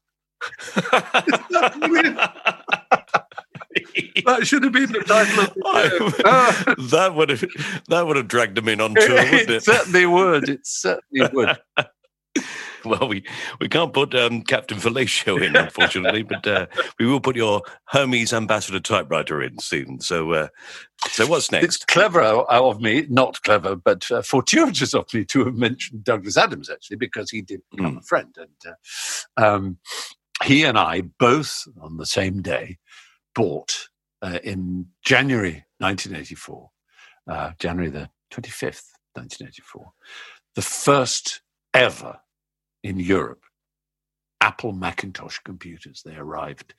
That should have been the title of the I, that would have that would have dragged them in on tour, wouldn't it? It certainly would. It certainly would. Well, we, we can't put um, Captain Fellatio in, unfortunately, but uh, we will put your Hermes Ambassador typewriter in soon. So, uh, so what's next? It's clever of me, not clever, but uh, fortuitous of me to have mentioned Douglas Adams, actually, because he did become mm. a friend. And uh, um, he and I both, on the same day, bought uh, in January nineteen eighty-four, uh, January the twenty-fifth, nineteen eighty-four, the first ever in Europe Apple Macintosh computers. They arrived.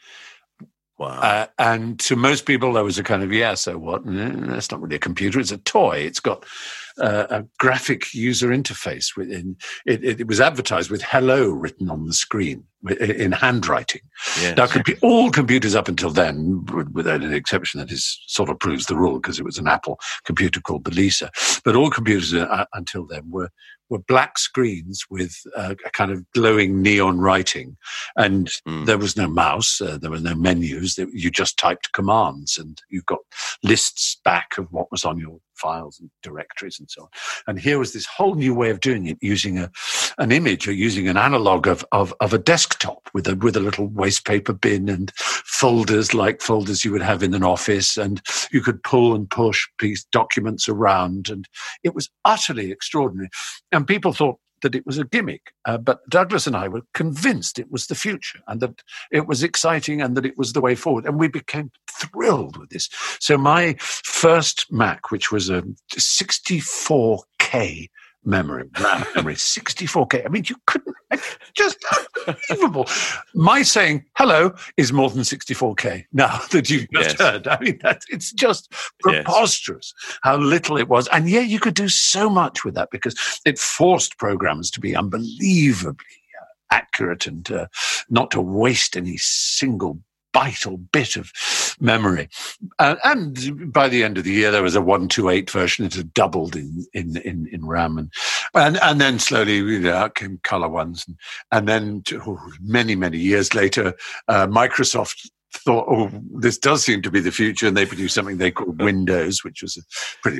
Wow. Uh, and to most people, there was a kind of, yeah, so what? Mm, that's not really a computer. It's a toy. It's got uh, a graphic user interface. Within it, it, it was advertised with hello written on the screen in handwriting. Yes. Now, compu- all computers up until then, without an exception, that is sort of proves the rule, because it was an Apple computer called the Lisa. But all computers uh, until then were were black screens with uh, a kind of glowing neon writing. And mm. there was no mouse, uh, there were no menus. You just typed commands, and you got lists back of what was on your files and directories and so on. And here was this whole new way of doing it, using a an image or using an analog of of, of a desktop with a with a little waste paper bin and folders like folders you would have in an office, and you could pull and push piece documents around, and it was utterly extraordinary. And people thought that it was a gimmick, uh, but Douglas and I were convinced it was the future, and that it was exciting, and that it was the way forward. And we became thrilled with this. So my first Mac, which was a sixty-four K memory, RAM memory, sixty-four K. I mean, you couldn't, just unbelievable. My saying hello is more than sixty-four K now that you've just yes. heard. I mean, that, it's just preposterous yes. how little it was. And yet you could do so much with that, because it forced programs to be unbelievably uh, accurate, and uh, not to waste any single vital bit of memory. Uh, and by the end of the year, there was a one twenty-eight version. It had doubled in in in, in RAM, and, and and then slowly, you know, out came color ones, and, and then oh, many many years later, uh, Microsoft thought, oh, this does seem to be the future, and they produced something they called Windows, which was a pretty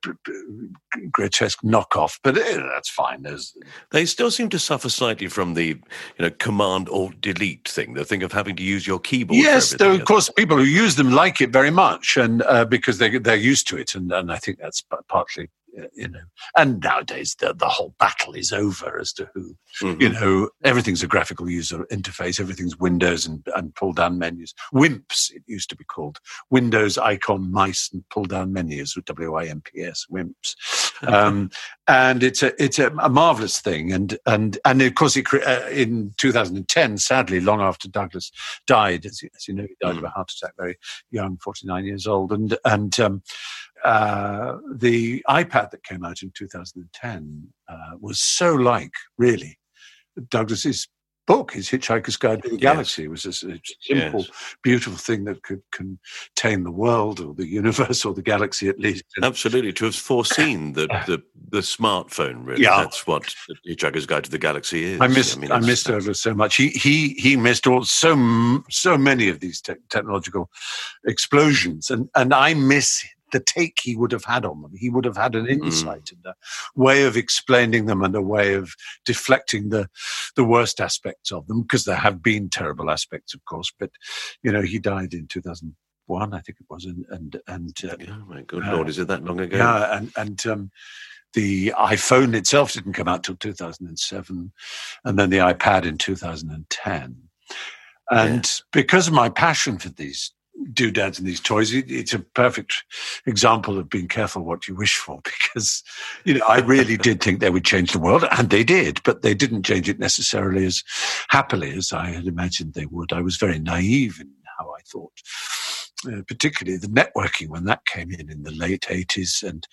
grotesque knockoff, but uh, that's fine. There's... They still seem to suffer slightly from the, you know, Command Alt Delete thing, the thing of having to use your keyboard. Yes, though, of course, people who use them like it very much, and uh, because they they're used to it, and, and I think that's partly you know. And nowadays, the, the whole battle is over as to who, Mm-hmm. you know, everything's a graphical user interface, everything's Windows and, and pull-down menus. WIMPs, it used to be called. Windows, icon, mice, and pull-down menus, with W I M P S, WIMPs. Um, and it's a it's a, a marvelous thing. And and and of course, it, uh, in two thousand ten, sadly, long after Douglas died, as you, as you know, he died mm. of a heart attack, very young, forty-nine years old. And, and um, uh, the iPad that came out in two thousand ten uh, was so like, really, Douglas's book, his Hitchhiker's Guide to the Galaxy, yes. was a simple, yes. beautiful thing that could contain the world or the universe or the galaxy at least. Absolutely, to have foreseen the the, the smartphone, really. Yeah. That's what the Hitchhiker's Guide to the Galaxy is. I missed, I, mean, I missed Douglas so much. He he he missed all so so many of these te- technological explosions, and and I miss the take he would have had on them. He would have had an insight mm. and a way of explaining them and a way of deflecting the the worst aspects of them, because there have been terrible aspects, of course. But, you know, he died in two thousand one, I think it was. And, and, and uh, oh, my good uh, Lord, is it that long ago? Yeah, and, and um, the iPhone itself didn't come out till two thousand seven, and then the iPad in two thousand ten. And yeah. because of my passion for these doodads and these toys, it, it's a perfect example of being careful what you wish for, because, you know, I really did think they would change the world, and they did, but they didn't change it necessarily as happily as I had imagined they would. I was very naive in how I thought, uh, particularly the networking when that came in in the late eighties, and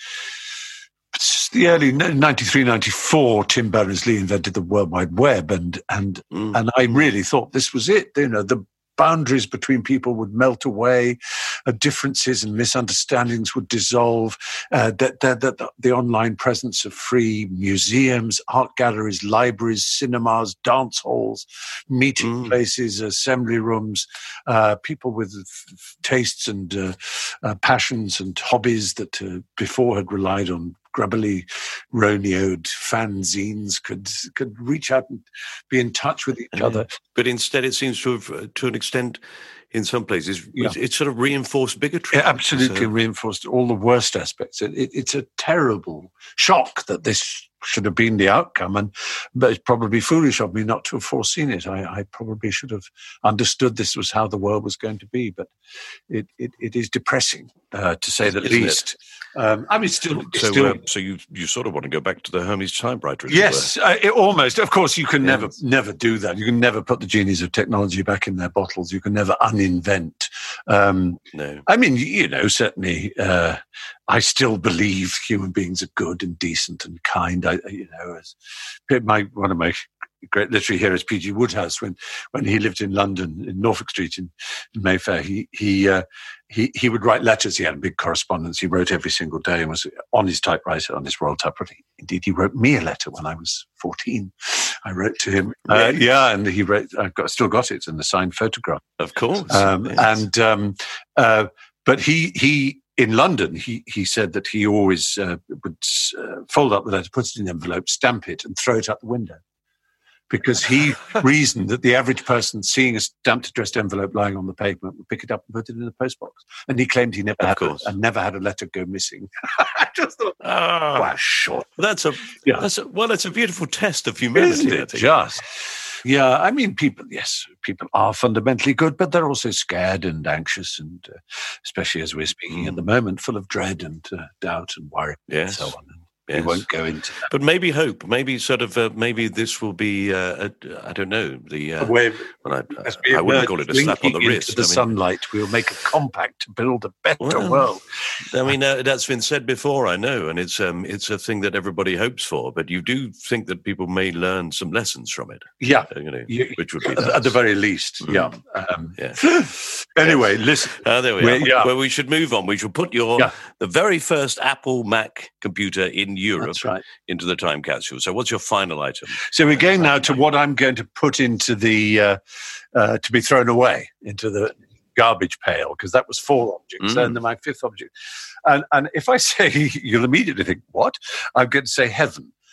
the early ninety-three, ninety-four, Tim Berners-Lee invented the World Wide Web, and and mm. and I really thought this was it. You know, the boundaries between people would melt away, uh, differences and misunderstandings would dissolve, uh, that, that, that the online presence of free museums, art galleries, libraries, cinemas, dance halls, meeting mm. places, assembly rooms, uh, people with f- tastes and uh, uh, passions and hobbies that uh, before had relied on grubbily roneoed fanzines could could reach out and be in touch with each other. But instead, it seems to have, uh, to an extent, in some places, yeah. it's, it's sort of reinforced bigotry. It absolutely so. reinforced all the worst aspects. It, it, it's a terrible shock that this should have been the outcome, and but it's probably foolish of me not to have foreseen it. I, I probably should have understood this was how the world was going to be, but it it, it is depressing, uh, to say the Isn't least. Um, I mean, still, so, still. Uh, so you you sort of want to go back to the Hermes typewriter? Yes, uh, it, almost. Of course, you can yes. never never do that. You can never put the genies of technology back in their bottles. You can never uninvent. Um, no, I mean, you know, certainly, uh, I still believe human beings are good and decent and kind. I, you know, as my one of my great literary heroes, P G Wodehouse, when when he lived in London, in Norfolk Street in, in Mayfair, he he uh, he he would write letters. He had a big correspondence. He wrote every single day and was on his typewriter, on his royal typewriter. Indeed, he wrote me a letter when I was fourteen. I wrote to him. Uh, yeah, and he wrote. I've got still got it and the signed photograph, of course. Um, yes. And um, uh, but he he. In London, he, he said that he always uh, would uh, fold up the letter, put it in an envelope, stamp it, and throw it out the window. Because he reasoned that the average person seeing a stamped addressed envelope lying on the pavement would pick it up and put it in the postbox. And he claimed he never of had course. A, and never had a letter go missing. I just thought, oh, wow, short. That's a, yeah. that's a well, it's a beautiful test of humanity. Isn't it? Just. Yeah, I mean, people, yes, people are fundamentally good, but they're also scared and anxious, and uh, especially as we're speaking mm. at the moment, full of dread and uh, doubt and worry yes. and so on. And yes. we won't go into that. But maybe hope, maybe sort of, uh, maybe this will be, uh, a, I don't know, the, uh, a way of, well, I, I, I wouldn't call it a slap on the wrist. The I mean, sunlight, we'll make a compact to build a better well, world. I mean, uh, that's been said before, I know, and it's um, it's a thing that everybody hopes for. But you do think that people may learn some lessons from it, yeah, uh, you know, you, which would be at, nice. at the very least, mm. yeah. Um, yeah. Anyway, yes. listen. Uh, there we are. Yeah. Well, we should move on. We should put your yeah. the very first Apple Mac computer in Europe That's right. into the time capsule. So, what's your final item? So we're going now to what I'm going to put into the uh, uh, to be thrown away into the garbage pail, because that was four objects, mm. and then my fifth object. And, and if I say, you'll immediately think, what? I'm going to say heaven,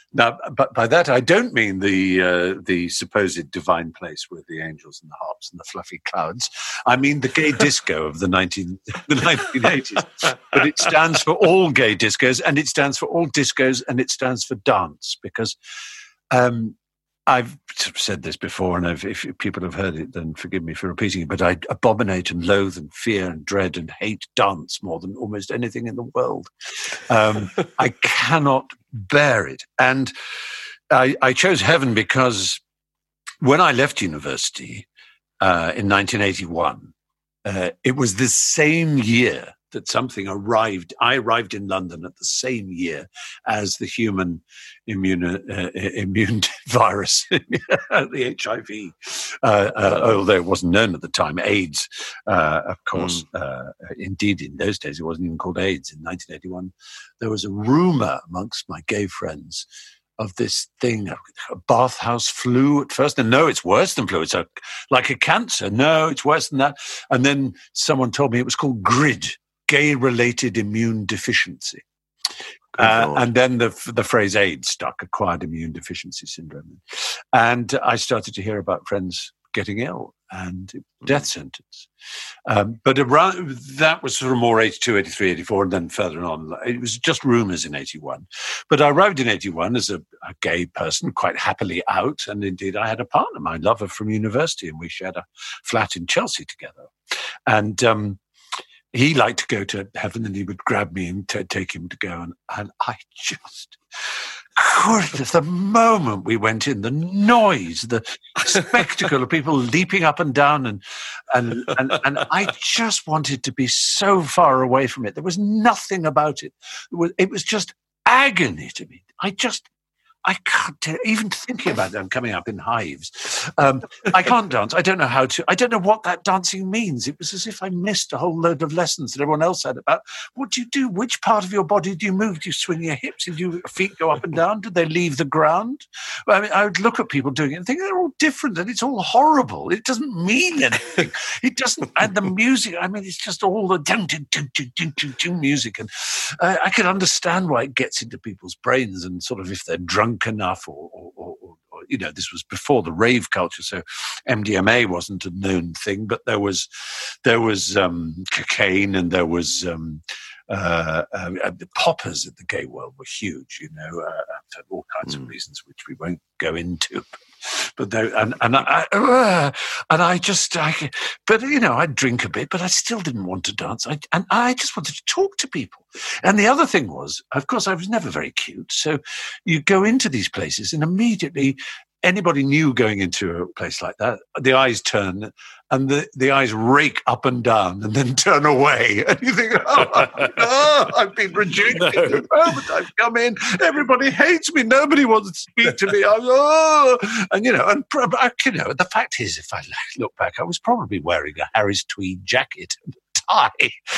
Now, but by that I don't mean the uh, the supposed divine place with the angels and the harps and the fluffy clouds. I mean the gay disco of the nineteen the nineteen eighties. But it stands for all gay discos, and it stands for all discos, and it stands for dance, because um, I've said this before, and I've, if people have heard it, then forgive me for repeating it, but I abominate and loathe and fear and dread and hate dance more than almost anything in the world. Um, I cannot bear it. And I, I chose heaven because when I left university uh, in nineteen eighty-one, uh, it was the same year that something arrived. I arrived in London at the same year as the human immune, uh, immune virus, the H I V, uh, uh, although it wasn't known at the time, AIDS, uh, of course. Mm. Uh, indeed, in those days, it wasn't even called AIDS. In nineteen eighty-one, there was a rumor amongst my gay friends of this thing, a bathhouse flu at first. And no, it's worse than flu. It's a, like a cancer. No, it's worse than that. And then someone told me it was called GRID, gay-related immune deficiency. Uh, and then the the phrase AIDS stuck, acquired immune deficiency syndrome. And I started to hear about friends getting ill and death sentence. Um, but around, that was sort of more eighty-two, eighty-three, eighty-four, and then further on. It was just rumours in eighty-one. But I arrived in eighty-one as a, a gay person, quite happily out. And indeed, I had a partner, my lover from university, and we shared a flat in Chelsea together. And um, he liked to go to heaven, and he would grab me and t- take him to go. And, and I just couldn't, at the moment we went in, the noise, the spectacle of people leaping up and down, and, and, and, and I just wanted to be so far away from it. There was nothing about it. It was, it was just agony to me. I just... I can't, even thinking about it, I'm coming up in hives. Um, I can't dance. I don't know how to. I don't know what that dancing means. It was as if I missed a whole load of lessons that everyone else had about what do you do? Which part of your body do you move? Do you swing your hips? Do your feet go up and down? Do they leave the ground? I mean, I would look at people doing it and think they're all different and it's all horrible. It doesn't mean anything. It doesn't. And the music, I mean, it's just all the ding, ding, ding, ding, ding, ding, ding music. And uh, I can understand why it gets into people's brains, and sort of if they're drunk enough, or, or, or, or you know, this was before the rave culture, so M D M A wasn't a known thing, but there was there was um, cocaine, and there was um, uh, uh, the poppers at the gay world were huge, you know, uh, for all kinds mm. of reasons which we won't go into. But they, and and I uh, and I just I, but you know, I'd drink a bit, but I still didn't want to dance. I and I just wanted to talk to people. And the other thing was, of course, I was never very cute. So you go into these places, and immediately anybody new going into a place like that, the eyes turn, and the, the eyes rake up and down and then turn away. And you think, oh, oh I've been rejected. No. The moment I've come in, everybody hates me. Nobody wants to speak to me. I'm, oh. And, you know, and you know, the fact is, if I look back, I was probably wearing a Harris tweed jacket and tie.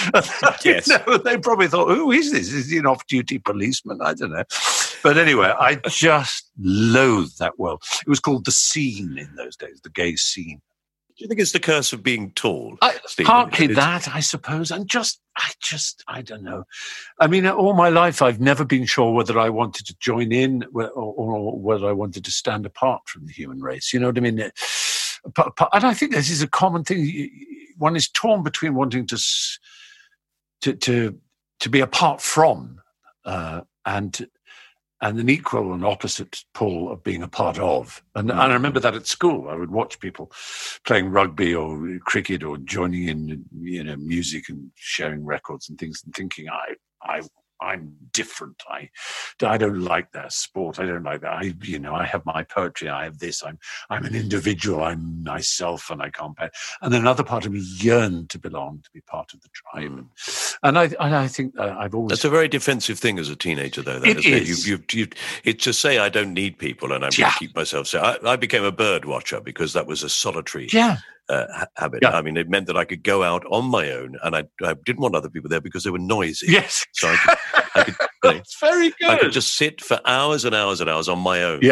Yes. You know, they probably thought, who is this? Is he an off-duty policeman? I don't know. But anyway, I just loathed that world. It was called the scene in those days, the gay scene. Do you think it's the curse of being tall? I, partly it's... that, I suppose. And just, I just, I don't know. I mean, all my life, I've never been sure whether I wanted to join in or, or whether I wanted to stand apart from the human race. You know what I mean? And I think this is a common thing. One is torn between wanting to to to, to be apart from uh, and and an equal and opposite pull of being a part of. And, and I remember that at school. I would watch people playing rugby or cricket or joining in, you know, music and sharing records and things, and thinking, I, I, I'm different. I, I don't like that sport. I don't like that. I, you know, I have my poetry. I have this. I'm, I'm an individual. I'm myself, and I can't pay. And then another part of me yearned to belong, to be part of the tribe. Mm. And I, and I think uh, I've always. That's a very defensive thing as a teenager, though. That, it isn't is. It? You, you, you, it's to say I don't need people, and I'm yeah. going to keep myself. So I, I became a bird watcher because that was a solitary. Yeah. Uh, habit. Yeah. I mean, it meant that I could go out on my own, and I, I didn't want other people there because they were noisy. Yes, so I could, I could you know, that's very good. I could just sit for hours and hours and hours on my own. Yeah,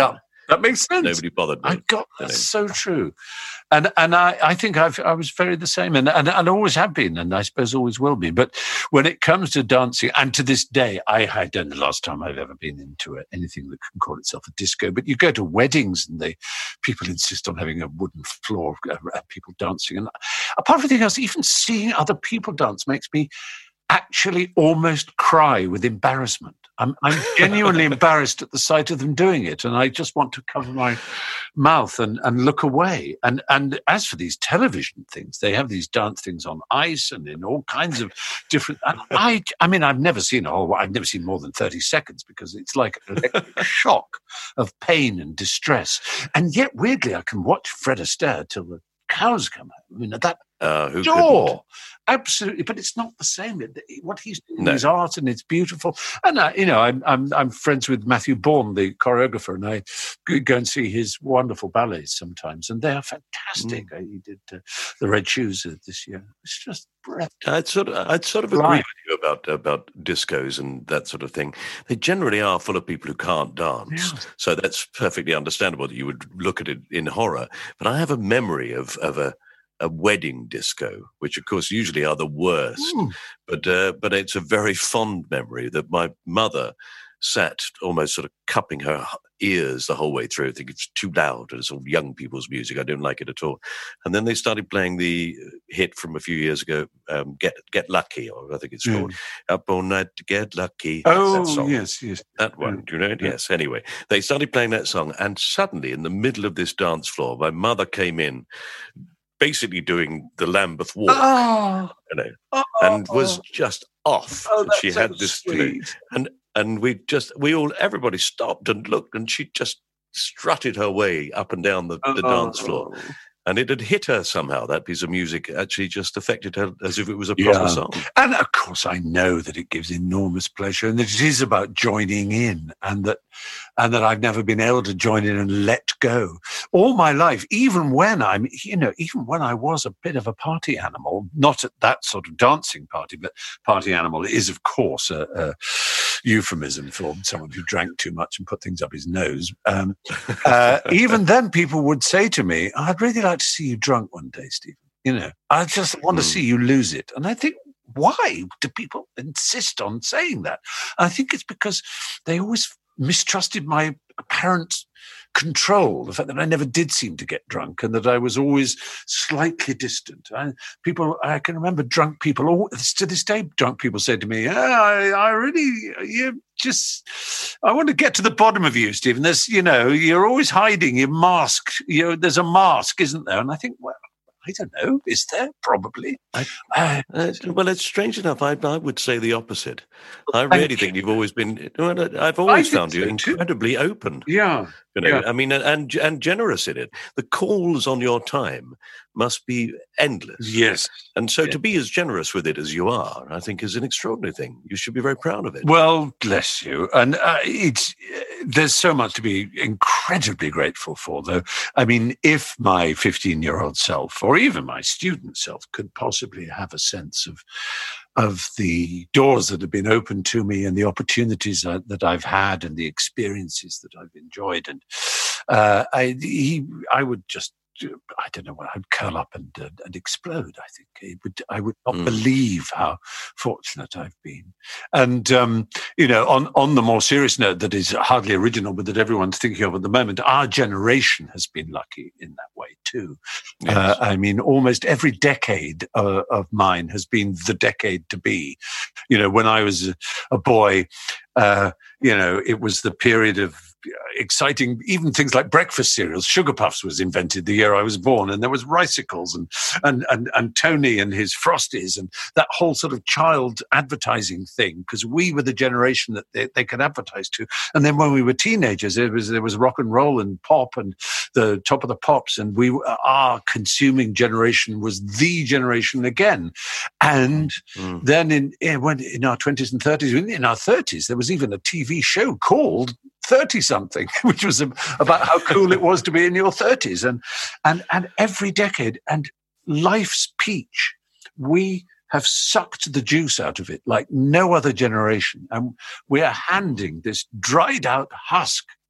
That makes sense. Nobody bothered me. I got that's so true. And and I, I think I've, I was very the same, and, and and always have been, and I suppose always will be. But when it comes to dancing, and to this day, I, I don't know the last time I've ever been into a, anything that can call itself a disco. But you go to weddings, and they people insist on having a wooden floor, uh, people dancing. And apart from anything else, even seeing other people dance makes me actually almost cry with embarrassment. I'm, I'm genuinely embarrassed at the sight of them doing it, and I just want to cover my mouth and, and look away. And and as for these television things, they have these dance things on ice and in all kinds of different. And I, I mean, I've never seen a whole. I've never seen more than thirty seconds because it's like an electric shock of pain and distress. And yet, weirdly, I can watch Fred Astaire till the cows come home. You know that. Uh, who sure, couldn't? Absolutely, but it's not the same. What he's doing No. is art, and it's beautiful. And uh, you know, I'm I'm I'm friends with Matthew Bourne, the choreographer, and I go and see his wonderful ballets sometimes, and they are fantastic. Mm. He did uh, the Red Shoes uh, this year. It's just breathtaking. I'd sort of, I'd sort of agree Right. with you about about discos and that sort of thing. They generally are full of people who can't dance, Yeah. so that's perfectly understandable that you would look at it in horror. But I have a memory of of a a wedding disco, which of course usually are the worst. Mm. But uh, but it's a very fond memory that my mother sat almost sort of cupping her ears the whole way through. I think it's too loud. It's all young people's music. I don't like it at all. And then they started playing the hit from a few years ago, um, "Get Get Lucky," or I think it's Mm. called "Up All Night to Get Lucky." Oh that song. yes, yes. That one, do you know it? Yes. Anyway, they started playing that song, and suddenly, in the middle of this dance floor, my mother came in, basically doing the Lambeth Walk, Oh, you know, oh, and was oh. just off. Oh, And that's she so had this, you know, sweet. and and we just we all everybody stopped and looked, and she just strutted her way up and down the, the dance floor. Oh. And it had hit her somehow. That piece of music actually just affected her as if it was a proper Yeah. song. And of course, I know that it gives enormous pleasure, and that it is about joining in, and that, and that I've never been able to join in and let go all my life. Even when I'm, you know, even when I was a bit of a party animal, not at that sort of dancing party, but party animal is, of course, a, a euphemism for someone who drank too much and put things up his nose. Um, uh, even then, people would say to me, "I'd really like to see you drunk one day, Stephen. You know, I just want to Mm. see you lose it." And I think, why do people insist on saying that? I think it's because they always mistrusted my apparent control, the fact that I never did seem to get drunk, and that I was always slightly distant. I, people, I can remember drunk people, all, to this day, drunk people say to me, "Ah, I, I really, you just, I want to get to the bottom of you, Stephen. There's, you know, you're always hiding, you're masked, you know, there's a mask, isn't there?" And I think, well, I don't know. Is there? Probably. I- Uh, Uh, well, it's strange enough. I, I would say the opposite. I Thank really you. think you've always been. Well, I've always think found you so too. incredibly open. yeah. You know, Yeah. I mean, and and generous in it. The calls on your time must be endless. Yes. And so Yeah. to be as generous with it as you are, I think, is an extraordinary thing. You should be very proud of it. Well, bless you. And uh, it's uh, there's so much to be incredibly grateful for, though. I mean, if my fifteen-year-old self, or even my student self, could possibly have a sense of of the doors that have been opened to me and the opportunities uh, that I've had and the experiences that I've enjoyed, and uh, I he, I would just. I don't know what I'd curl up and uh, and explode. I think it would. I would not Mm. believe how fortunate I've been. And um, you know, on on the more serious note that is hardly original, but that everyone's thinking of at the moment, our generation has been lucky in that way too. Yes. Uh, I mean, almost every decade uh, of mine has been the decade to be. You know, when I was a, a boy, uh, you know, it was the period of exciting, even things like breakfast cereals. Sugar Puffs was invented the year I was born, and there was Ricicles and and and, and Tony and his Frosties and that whole sort of child advertising thing, because we were the generation that they, they could advertise to. And then when we were teenagers, it was there was rock and roll and pop and the Top of the Pops, and we our consuming generation was the generation again. And Mm. then in in, when, in our twenties and thirties, in our thirties, there was even a T V show called thirty something, which was about how cool it was to be in your thirties. And, and, and every decade and life's peach, we have sucked the juice out of it like no other generation. And we are handing this dried out husk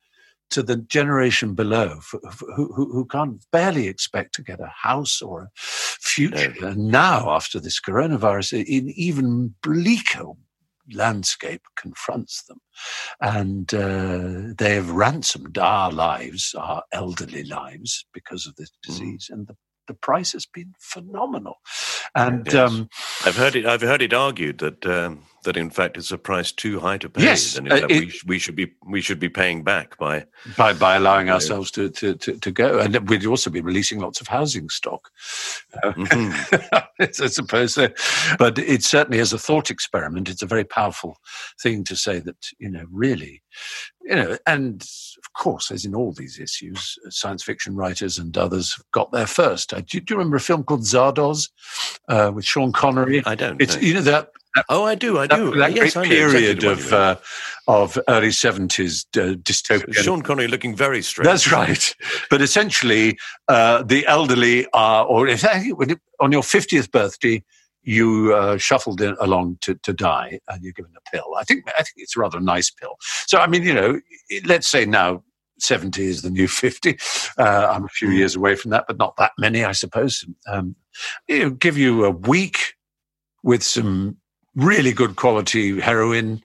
to the generation below who, who, who can't barely expect to get a house or a future. No. And now, after this coronavirus, an even bleaker landscape confronts them. And uh, they have ransomed our lives, our elderly lives, because of this disease. Mm. And the, the price has been phenomenal. And yes. um, I've heard it. I've heard it argued that um, that in fact it's a price too high to pay. Yes, and in uh, fact, it, we, we should be we should be paying back by by, by allowing ourselves to, to, to, to go. And we'd also be releasing lots of housing stock, uh, mm-hmm. I suppose. So. But it certainly, as a thought experiment, it's a very powerful thing to say that, you know, really, you know, and of course, as in all these issues, science fiction writers and others have got there first. Uh, do, do you remember a film called Zardoz uh, with Sean Connery? I don't. It's know. you know that. Oh, I do, I do. That, that yes, great I know period exactly of uh, of early seventies uh, dystopian. Sean Connery looking very strange. That's right. But essentially, uh, the elderly are, or if on your fiftieth birthday, you uh, shuffled in along to, to die, and you're given a pill. I think I think it's a rather nice pill. So I mean, you know, let's say now seventy is the new fifty. Uh, I'm a few years away from that, but not that many, I suppose. Um, you know, give you a week with some really good quality heroin.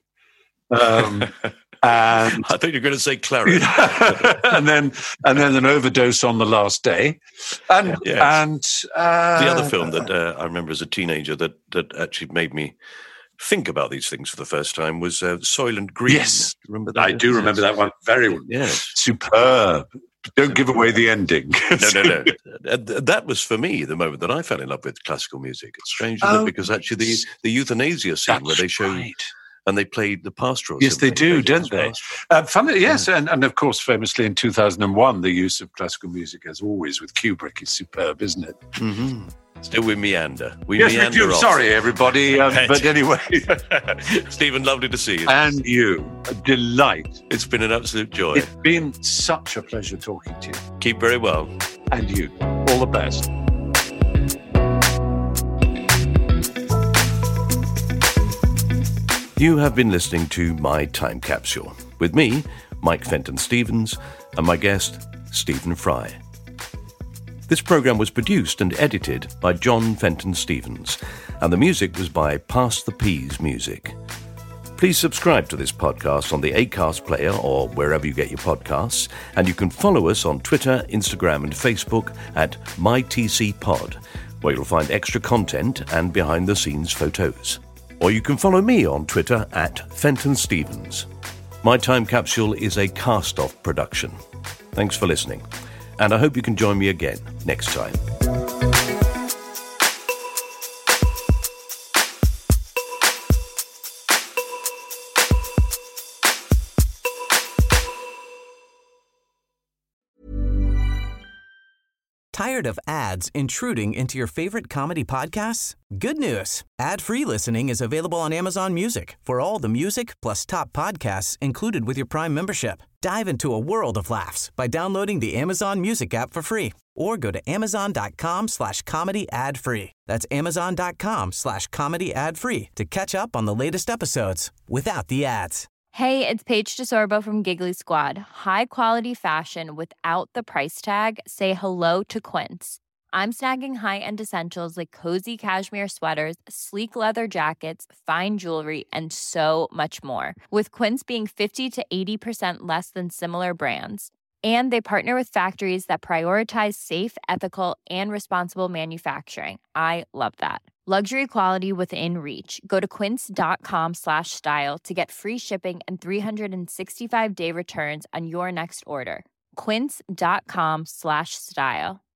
Um, and I think you're going to say claret. and then and then an overdose on the last day. And yes. and uh, the other film that uh, I remember as a teenager that that actually made me think about these things for the first time was uh, Soylent Green. Yes, remember that? I do remember that one very well. Yes, superb. Don't give away the ending. no, no, no. That was for me the moment that I fell in love with classical music. It's strange, isn't oh, it? Because actually the, the euthanasia scene where they show right. and they played the pastoral. Yes, they do, don't they? Uh, funny, yes, yeah. and, and of course, famously in two thousand one, the use of classical music, as always with Kubrick, is superb, isn't it? Mm-hmm. Still we meander. We yes, meander we do. off. Sorry, everybody. Um, but anyway. Stephen, lovely to see you. And you. A delight. It's been an absolute joy. It's been such a pleasure talking to you. Keep very well. And you. All the best. You have been listening to My Time Capsule with me, Mike Fenton Stevens, and my guest, Stephen Fry. This program was produced and edited by John Fenton Stevens, and the music was by Pass the Peas Music. Please subscribe to this podcast on the Acast player or wherever you get your podcasts, and you can follow us on Twitter, Instagram, and Facebook at MyTCPod, where you'll find extra content and behind-the-scenes photos. Or you can follow me on Twitter at Fenton Stevens. My Time Capsule is a cast-off production. Thanks for listening, and I hope you can join me again next time. Tired of ads intruding into your favorite comedy podcasts? Good news. Ad-free listening is available on Amazon Music for all the music plus top podcasts included with your Prime membership. Dive into a world of laughs by downloading the Amazon Music app for free or go to amazon.com slash comedy ad free. That's amazon.com slash comedy ad free to catch up on the latest episodes without the ads. Hey, it's Paige DeSorbo from Giggly Squad. High quality fashion without the price tag. Say hello to Quince. I'm snagging high-end essentials like cozy cashmere sweaters, sleek leather jackets, fine jewelry, and so much more. With Quince being fifty to eighty percent less than similar brands. And they partner with factories that prioritize safe, ethical, and responsible manufacturing. I love that. Luxury quality within reach. Go to quince.com slash style to get free shipping and three sixty-five day returns on your next order. Quince.com slash style.